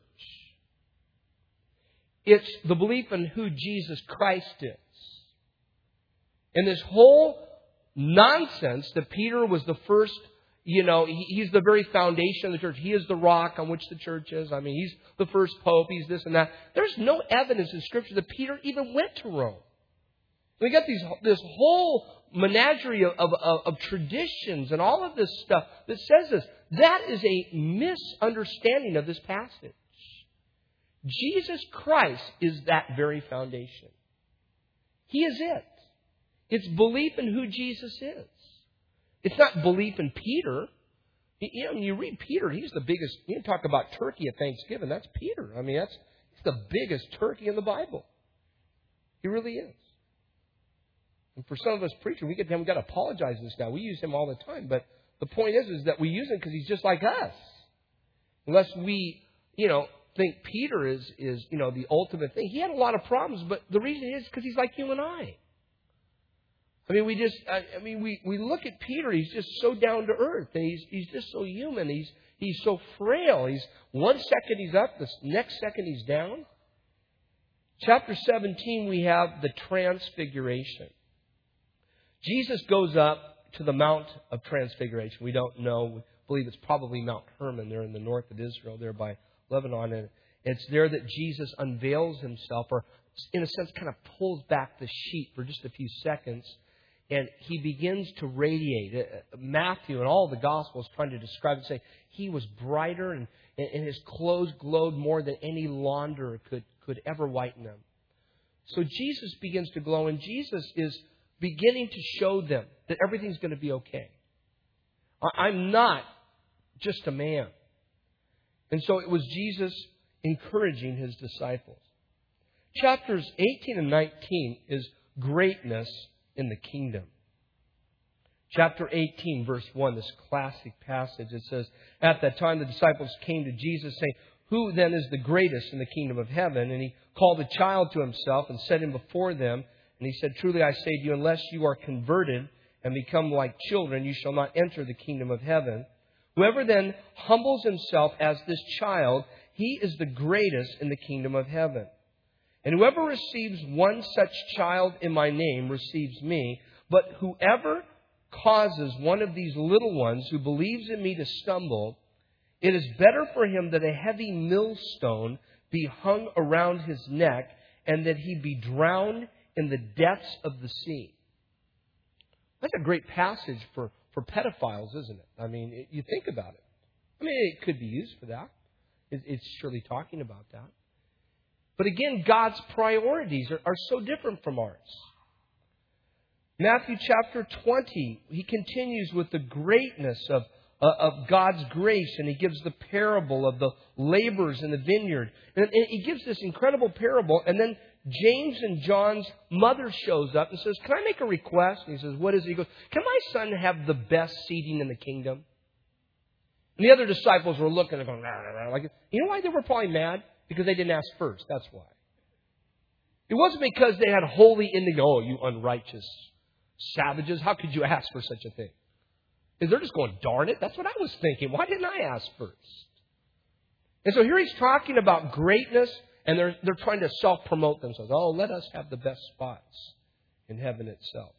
It's the belief in who Jesus Christ is. And this whole nonsense that Peter was the first, he's the very foundation of the church. He is the rock on which the church is. I mean, he's the first pope. He's this and that. There's no evidence in Scripture that Peter even went to Rome. We got this whole menagerie of traditions and all of this stuff that says this. That is a misunderstanding of this passage. Jesus Christ is that very foundation. He is it. It's belief in who Jesus is. It's not belief in Peter. When you read Peter, he's the biggest. You talk about turkey at Thanksgiving. That's Peter. I mean, he's the biggest turkey in the Bible. He really is. And for some of us preachers, we've got to apologize this now. We use him all the time. But the point is that we use him because he's just like us. Unless we, think Peter is the ultimate thing. He had a lot of problems, but the reason is because he's like you and I. I mean, we look at Peter. He's just so down to earth. And he's just so human. He's so frail. He's 1 second he's up, the next second he's down. Chapter 17, we have the Transfiguration. Jesus goes up to the Mount of Transfiguration. We don't know. We believe it's probably Mount Hermon there in the north of Israel, there by Lebanon. And it's there that Jesus unveils himself, or in a sense kind of pulls back the sheet for just a few seconds. And he begins to radiate. Matthew and all the Gospels trying to describe it, say he was brighter and his clothes glowed more than any launderer could ever whiten them. So Jesus begins to glow, and Jesus is beginning to show them that everything's going to be okay. I'm not just a man. And so it was Jesus encouraging his disciples. Chapters 18 and 19 is greatness in the kingdom. Chapter 18, verse 1, this classic passage, it says, "At that time the disciples came to Jesus, saying, 'Who then is the greatest in the kingdom of heaven?' And he called a child to himself and set him before them. And he said, 'Truly I say to you, unless you are converted and become like children, you shall not enter the kingdom of heaven. Whoever then humbles himself as this child, he is the greatest in the kingdom of heaven. And whoever receives one such child in my name receives me. But whoever causes one of these little ones who believes in me to stumble, it is better for him that a heavy millstone be hung around his neck and that he be drowned in the depths of the sea.'" That's a great passage for pedophiles, isn't it? I mean, you think about it. I mean, it could be used for that. It's surely talking about that. But again, God's priorities are so different from ours. Matthew chapter 20, he continues with the greatness of God's grace, and he gives the parable of the laborers in the vineyard. And he gives this incredible parable, and then James and John's mother shows up and says, "Can I make a request?" And he says, "What is it?" He goes, "Can my son have the best seating in the kingdom?" And the other disciples were looking and going, like, you know why they were probably mad? Because they didn't ask first. That's why. It wasn't because they had holy indignation. "Oh, you unrighteous savages, how could you ask for such a thing?" They're just going, "Darn it, that's what I was thinking. Why didn't I ask first?" And so here he's talking about greatness, and they're trying to self-promote themselves. "Oh, let us have the best spots in heaven itself."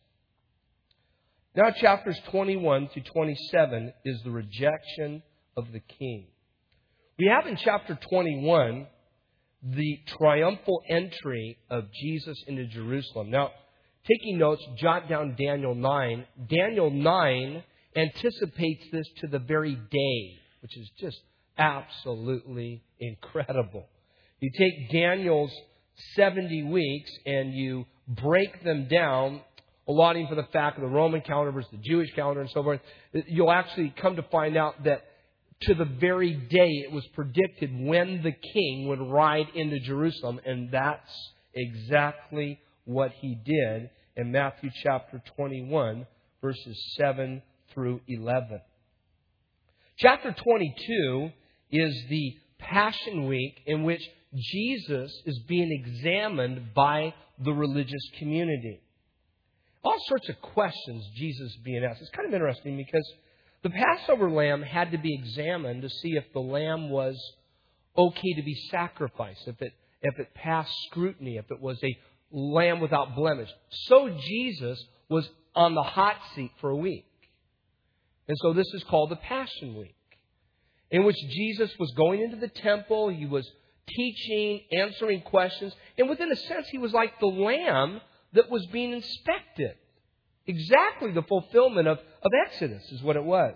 Now chapters 21 to 27 is the rejection of the king. We have in chapter 21 the triumphal entry of Jesus into Jerusalem. Now, taking notes, jot down Daniel 9. Daniel 9 anticipates this to the very day, which is just absolutely incredible. You take Daniel's 70 weeks and you break them down, allotting for the fact of the Roman calendar versus the Jewish calendar and so forth, you'll actually come to find out that to the very day it was predicted when the king would ride into Jerusalem, and that's exactly what he did in Matthew chapter 21, verses 7 through 11. Chapter 22 is the Passion Week in which Jesus is being examined by the religious community. All sorts of questions Jesus is being asked. It's kind of interesting because the Passover lamb had to be examined to see if the lamb was okay to be sacrificed, if it passed scrutiny, if it was a lamb without blemish. So Jesus was on the hot seat for a week. And so this is called the Passion Week, in which Jesus was going into the temple, he was teaching, answering questions, and within a sense he was like the lamb that was being inspected. Exactly the fulfillment of Exodus is what it was.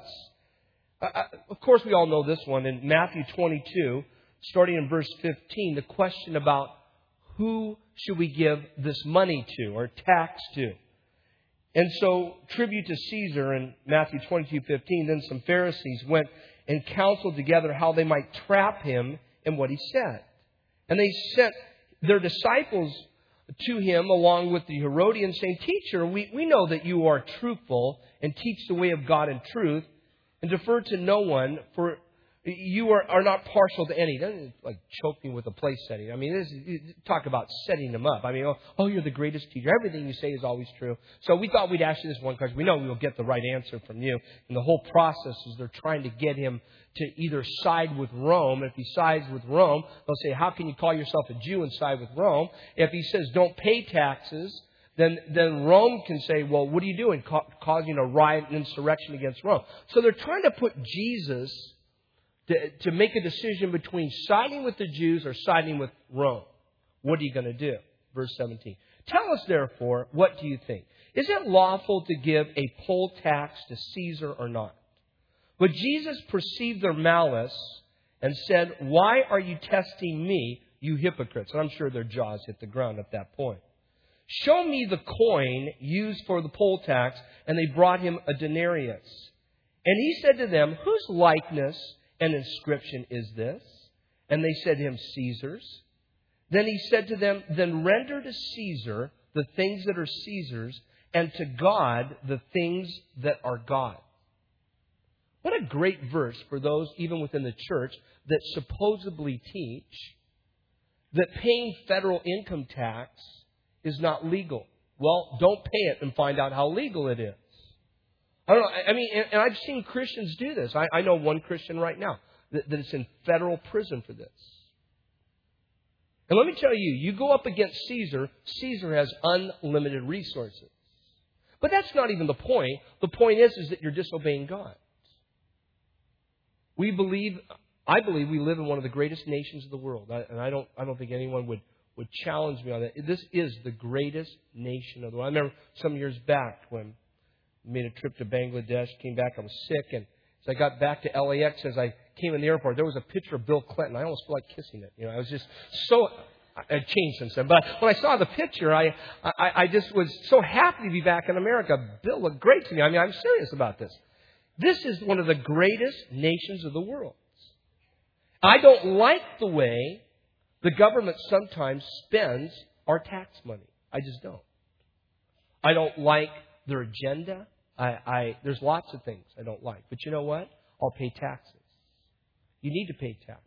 Of course, we all know this one in Matthew 22, starting in verse 15, the question about who should we give this money to or tax to. And so, tribute to Caesar in Matthew 22:15, then some Pharisees went and counseled together how they might trap him in what he said. And they sent their disciples to him along with the Herodians, saying, "Teacher, we know that you are truthful and teach the way of God in truth and defer to no one, for You are not partial to any. Doesn't like choke me with a place setting. I mean, talk about setting them up. I mean, oh, you're the greatest teacher. Everything you say is always true. So we thought we'd ask you this one question. We know we will get the right answer from you. And the whole process is they're trying to get him to either side with Rome. If he sides with Rome, they'll say, how can you call yourself a Jew and side with Rome? If he says don't pay taxes, then Rome can say, well, what are you doing? Causing a riot and insurrection against Rome. So they're trying to put Jesus to make a decision between siding with the Jews or siding with Rome. What are you going to do? Verse 17. Tell us, therefore, what do you think? Is it lawful to give a poll tax to Caesar or not? But Jesus perceived their malice and said, why are you testing me, you hypocrites? And I'm sure their jaws hit the ground at that point. Show me the coin used for the poll tax. And they brought him a denarius. And he said to them, whose likeness and inscription is this? And they said to him, Caesar's. Then he said to them, then render to Caesar the things that are Caesar's, and to God the things that are God. What a great verse for those even within the church that supposedly teach that paying federal income tax is not legal. Well, don't pay it and find out how legal it is. I don't know. I mean, and I've seen Christians do this. I know one Christian right now that is in federal prison for this. And let me tell you, you go up against Caesar, Caesar has unlimited resources. But that's not even the point. The point is that you're disobeying God. I believe we live in one of the greatest nations of the world. And I don't think anyone would challenge me on that. This is the greatest nation of the world. I remember some years back when I made a trip to Bangladesh, came back, I was sick, and as I got back to LAX, as I came in the airport, there was a picture of Bill Clinton. I almost felt like kissing it. I was just so, I'd changed since then. But when I saw the picture, I just was so happy to be back in America. Bill looked great to me. I mean, I'm serious about this. This is one of the greatest nations of the world. I don't like the way the government sometimes spends our tax money. I just don't. I don't like their agenda. There's lots of things I don't like. But you know what? I'll pay taxes. You need to pay taxes.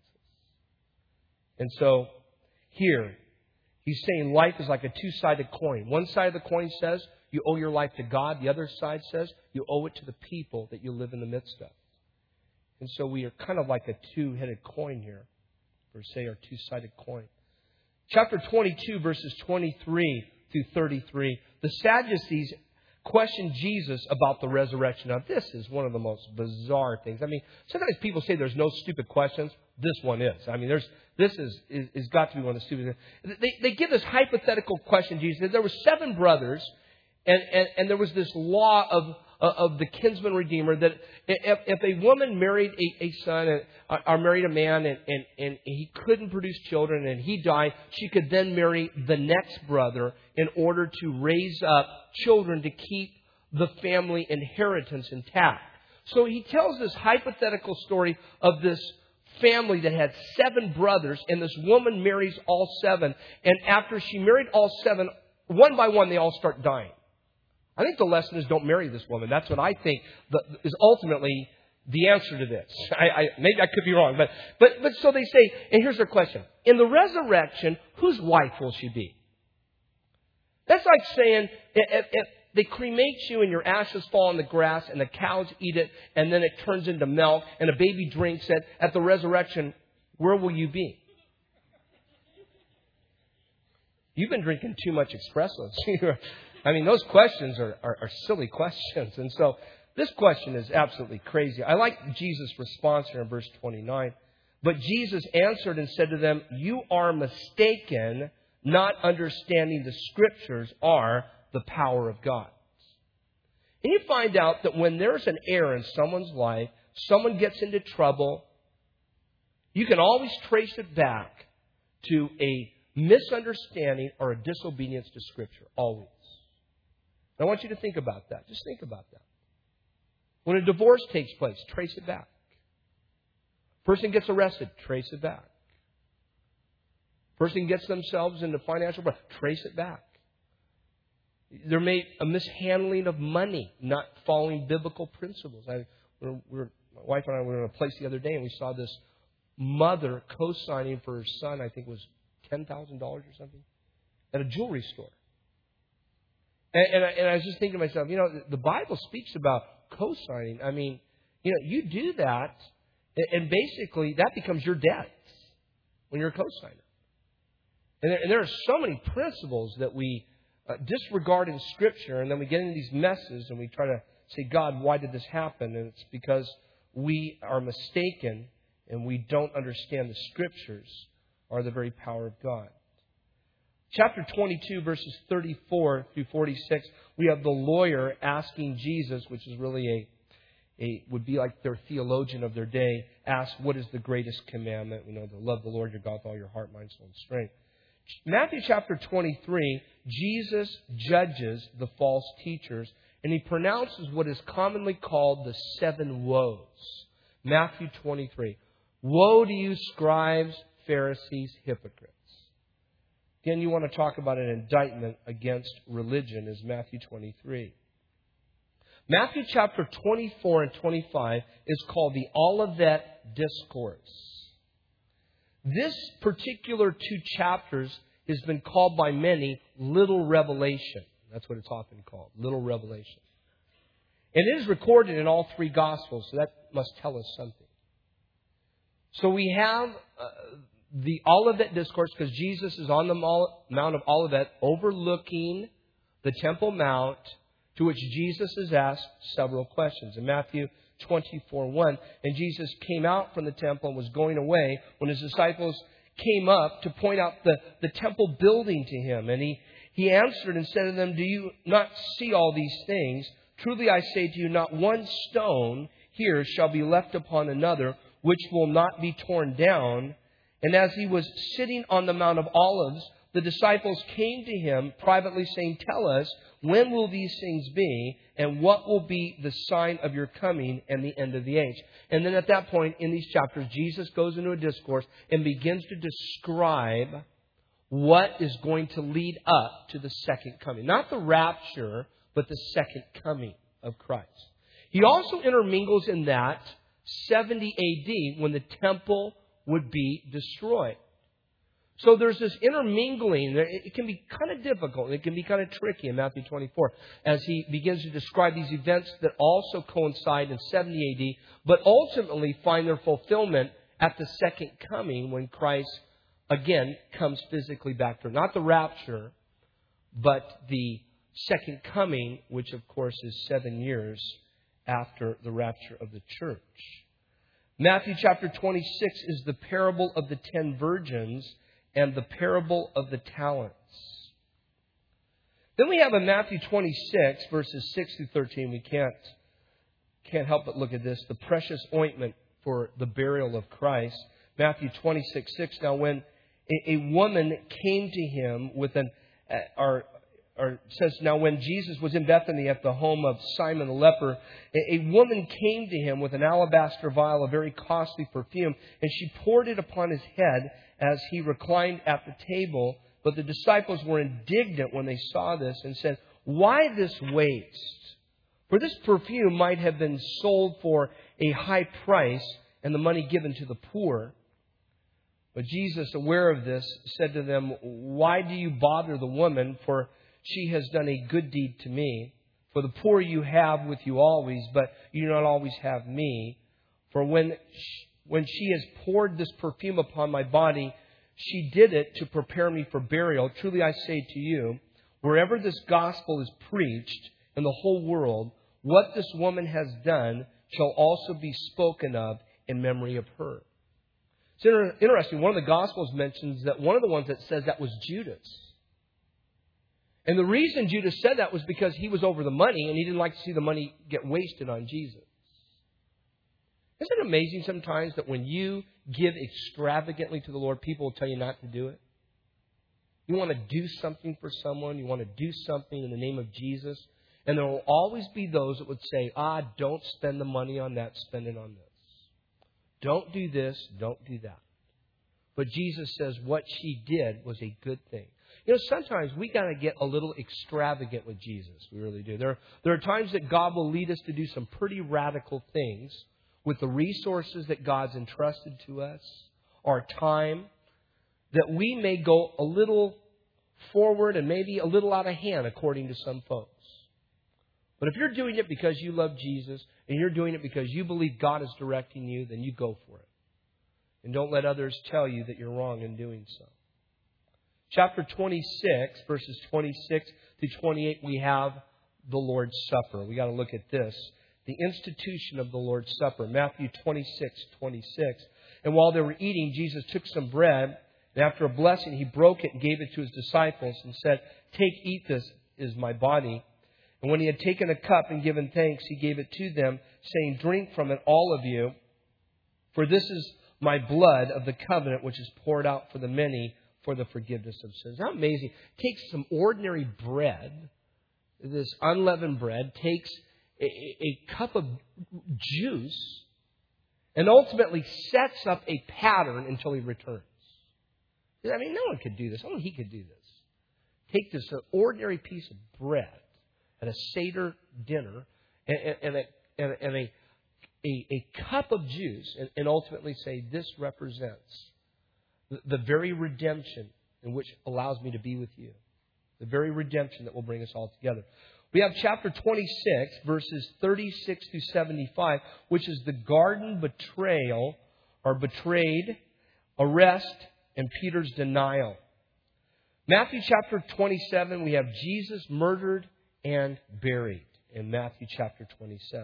And so here, he's saying life is like a two-sided coin. One side of the coin says you owe your life to God. The other side says you owe it to the people that you live in the midst of. And so we are kind of like a two-headed coin here, or say our two-sided coin. Chapter 22, verses 23 through 33. The Sadducees questioned Jesus about the resurrection. Now, this is one of the most bizarre things. I mean, sometimes people say there's no stupid questions. This one is. I mean, this is got to be one of the stupid things. They give this hypothetical question, Jesus. There were 7 brothers, and there was this law of the kinsman redeemer that if a woman married a son or married a man and he couldn't produce children and he died, she could then marry the next brother in order to raise up children to keep the family inheritance intact. So he tells this hypothetical story of this family that had 7 brothers, and this woman marries all 7. And after she married all 7, one by one they all start dying. I think the lesson is don't marry this woman. That's what I think is ultimately the answer to this. Maybe I could be wrong, but so they say, and here's their question: in the resurrection, whose wife will she be? That's like saying if they cremate you and your ashes fall on the grass and the cows eat it and then it turns into milk and a baby drinks it, at the resurrection, where will you be? You've been drinking too much espresso. I mean, those questions are silly questions. And so this question is absolutely crazy. I like Jesus' response here in verse 29. But Jesus answered and said to them, you are mistaken, not understanding the Scriptures are the power of God. And you find out that when there's an error in someone's life, someone gets into trouble, you can always trace it back to a misunderstanding or a disobedience to Scripture. Always. I want you to think about that. Just think about that. When a divorce takes place, trace it back. Person gets arrested, trace it back. Person gets themselves into financial problems, trace it back. There may be a mishandling of money, not following biblical principles. I My wife and I were in a place the other day, and we saw this mother co-signing for her son, I think it was $10,000 or something, at a jewelry store. And I was just thinking to myself, the Bible speaks about co-signing. I mean, you do that, and basically that becomes your debt when you're a co-signer. And there are so many principles that we disregard in Scripture, and then we get into these messes and we try to say, God, why did this happen? And it's because we are mistaken and we don't understand the Scriptures are the very power of God. Chapter 22, verses 34 through 46, we have the lawyer asking Jesus, which is really would be like their theologian of their day, ask, what is the greatest commandment? We know to love the Lord your God with all your heart, mind, soul, and strength. Matthew chapter 23, Jesus judges the false teachers, and he pronounces what is commonly called the 7 woes. Matthew 23. Woe to you, scribes, Pharisees, hypocrites. Again, you want to talk about an indictment against religion is Matthew 23. Matthew chapter 24 and 25 is called the Olivet Discourse. This particular 2 chapters has been called by many Little Revelation. That's what it's often called, Little Revelation. And it is recorded in all 3 Gospels, so that must tell us something. So we have the Olivet Discourse because Jesus is on the Mount of Olivet overlooking the Temple Mount, to which Jesus is asked several questions. In Matthew 24:1, and Jesus came out from the temple and was going away when his disciples came up to point out the temple building to him. And he answered and said to them, do you not see all these things? Truly I say to you, not one stone here shall be left upon another, which will not be torn down. And as he was sitting on the Mount of Olives, the disciples came to him privately saying, tell us, when will these things be, and what will be the sign of your coming and the end of the age? And then at that point in these chapters, Jesus goes into a discourse and begins to describe what is going to lead up to the second coming. Not the rapture, but the second coming of Christ. He also intermingles in that 70 AD when the temple would be destroyed. So there's this intermingling. It can be kind of difficult. It can be kind of tricky in Matthew 24 as he begins to describe these events that also coincide in 70 AD, but ultimately find their fulfillment at the second coming when Christ, again, comes physically back to earth. Not the rapture, but the second coming, which of course is 7 years after the rapture of the church. Matthew chapter 26 is the parable of the 10 virgins and the parable of the talents. Then we have in Matthew 26, verses 6 through 13, we can't help but look at this, the precious ointment for the burial of Christ. Matthew 26:6. Now when a woman came to him with now when Jesus was in Bethany at the home of Simon the leper, a woman came to him with an alabaster vial of very costly perfume, and she poured it upon his head as he reclined at the table. But the disciples were indignant when they saw this and said, why this waste? For this perfume might have been sold for a high price and the money given to the poor. But Jesus, aware of this, said to them, why do you bother the woman? For she has done a good deed to me. For the poor you have with you always, but you do not always have me. For when she has poured this perfume upon my body, she did it to prepare me for burial. Truly I say to you, wherever this gospel is preached in the whole world, what this woman has done shall also be spoken of in memory of her. It's interesting. One of the Gospels mentions that one of the ones that says that was Judas. And the reason Judas said that was because he was over the money and he didn't like to see the money get wasted on Jesus. Isn't it amazing sometimes that when you give extravagantly to the Lord, people will tell you not to do it? You want to do something for someone. You want to do something in the name of Jesus. And there will always be those that would say, don't spend the money on that, spend it on this. Don't do this, don't do that. But Jesus says what she did was a good thing. Sometimes we got to get a little extravagant with Jesus. We really do. There are times that God will lead us to do some pretty radical things with the resources that God's entrusted to us, our time, that we may go a little forward and maybe a little out of hand according to some folks. But if you're doing it because you love Jesus and you're doing it because you believe God is directing you, then you go for it. And don't let others tell you that you're wrong in doing so. Chapter 26, verses 26 through 28, we have the Lord's Supper. We got to look at this. The institution of the Lord's Supper. Matthew 26:26. And while they were eating, Jesus took some bread, and after a blessing, He broke it and gave it to His disciples and said, "Take, eat, this is my body." And when He had taken a cup and given thanks, He gave it to them, saying, "Drink from it, all of you, for this is my blood of the covenant, which is poured out for the many for the forgiveness of sins." How amazing. Takes some ordinary bread, this unleavened bread, takes a cup of juice, and ultimately sets up a pattern until He returns. I mean, no one could do this. Only He could do this. Take this ordinary piece of bread at a Seder dinner and a cup of juice and ultimately say, this represents the very redemption in which allows me to be with you. The very redemption that will bring us all together. We have chapter 26, verses 36 through 75, which is the garden betrayal, or betrayed, arrest, and Peter's denial. Matthew chapter 27, we have Jesus murdered and buried in Matthew chapter 27.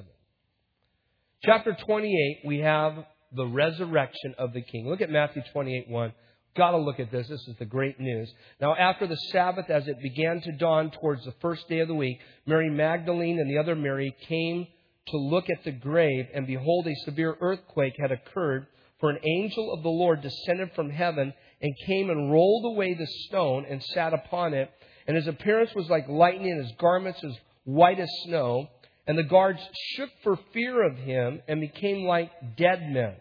Chapter 28, we have the resurrection of the King. Look at Matthew 28:1. Got to look at this. This is the great news. Now, after the Sabbath, as it began to dawn towards the first day of the week, Mary Magdalene and the other Mary came to look at the grave, and behold, a severe earthquake had occurred, for an angel of the Lord descended from heaven and came and rolled away the stone and sat upon it. And his appearance was like lightning, and his garments as white as snow. And the guards shook for fear of him and became like dead men.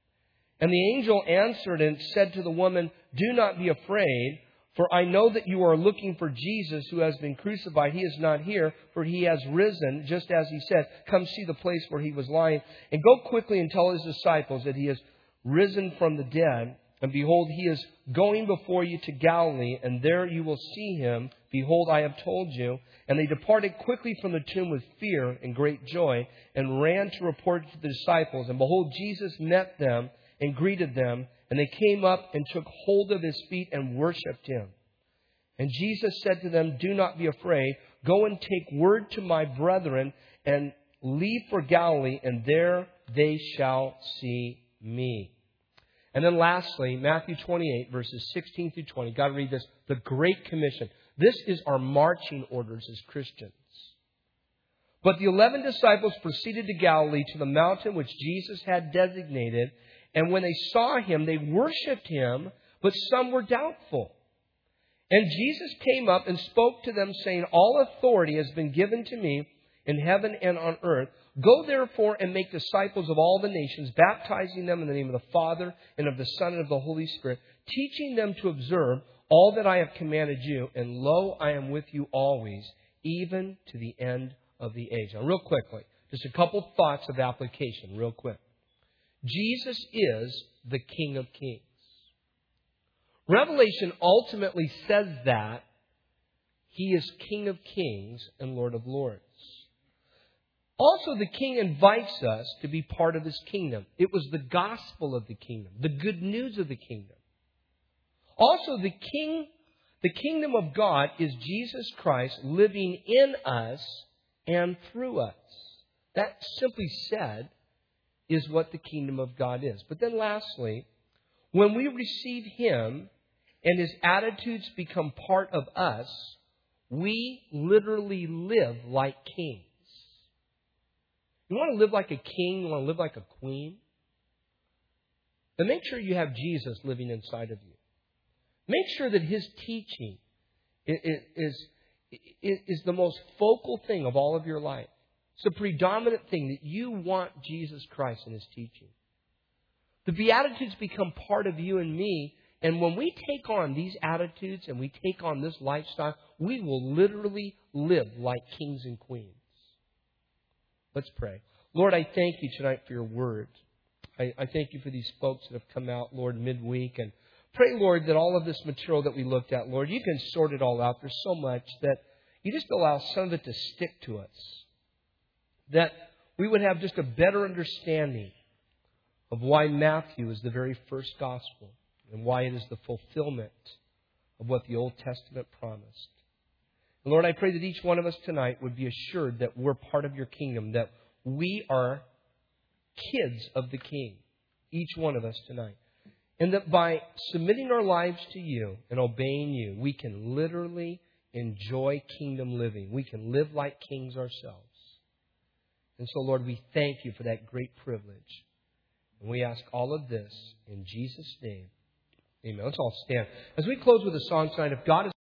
And the angel answered and said to the woman, "Do not be afraid, for I know that you are looking for Jesus who has been crucified. He is not here, for He has risen, just as He said. Come see the place where He was lying. And go quickly and tell His disciples that He has risen from the dead. And behold, He is going before you to Galilee, and there you will see Him. Behold, I have told you." And they departed quickly from the tomb with fear and great joy, and ran to report it to the disciples. And behold, Jesus met them and greeted them. And they came up and took hold of His feet and worshipped Him. And Jesus said to them, "Do not be afraid. Go and take word to my brethren and leave for Galilee, and there they shall see me." And then lastly, Matthew 28, verses 16 through 20. Got to read this. The Great Commission. This is our marching orders as Christians. "But the 11 disciples proceeded to Galilee, to the mountain which Jesus had designated. And when they saw Him, they worshipped Him, but some were doubtful. And Jesus came up and spoke to them, saying, 'All authority has been given to me in heaven and on earth. Go therefore and make disciples of all the nations, baptizing them in the name of the Father and of the Son and of the Holy Spirit, teaching them to observe all that I have commanded you. And lo, I am with you always, even to the end of the age.'" Now, real quickly, just a couple thoughts of application, real quick. Jesus is the King of Kings. Revelation ultimately says that He is King of Kings and Lord of Lords. Also, the King invites us to be part of His kingdom. It was the gospel of the kingdom, the good news of the kingdom. Also, the kingdom of God is Jesus Christ living in us and through us. That simply said is what the kingdom of God is. But then lastly, when we receive Him and His attitudes become part of us, we literally live like kings. You want to live like a king? You want to live like a queen? Then make sure you have Jesus living inside of you. Make sure that His teaching is the most focal thing of all of your life. It's the predominant thing that you want Jesus Christ in His teaching. The Beatitudes become part of you and me. And when we take on these attitudes and we take on this lifestyle, we will literally live like kings and queens. Let's pray. Lord, I thank you tonight for your word. I thank you for these folks that have come out, Lord, midweek. And pray, Lord, that all of this material that we looked at, Lord, you can sort it all out. There's so much that you just allow some of it to stick to us. That we would have just a better understanding of why Matthew is the very first gospel and why it is the fulfillment of what the Old Testament promised. And Lord, I pray that each one of us tonight would be assured that we're part of your kingdom, that we are kids of the King, each one of us tonight. And that by submitting our lives to you and obeying you, we can literally enjoy kingdom living. We can live like kings ourselves. And so, Lord, we thank you for that great privilege. And we ask all of this in Jesus' name. Amen. Let's all stand. As we close with a song tonight, if God is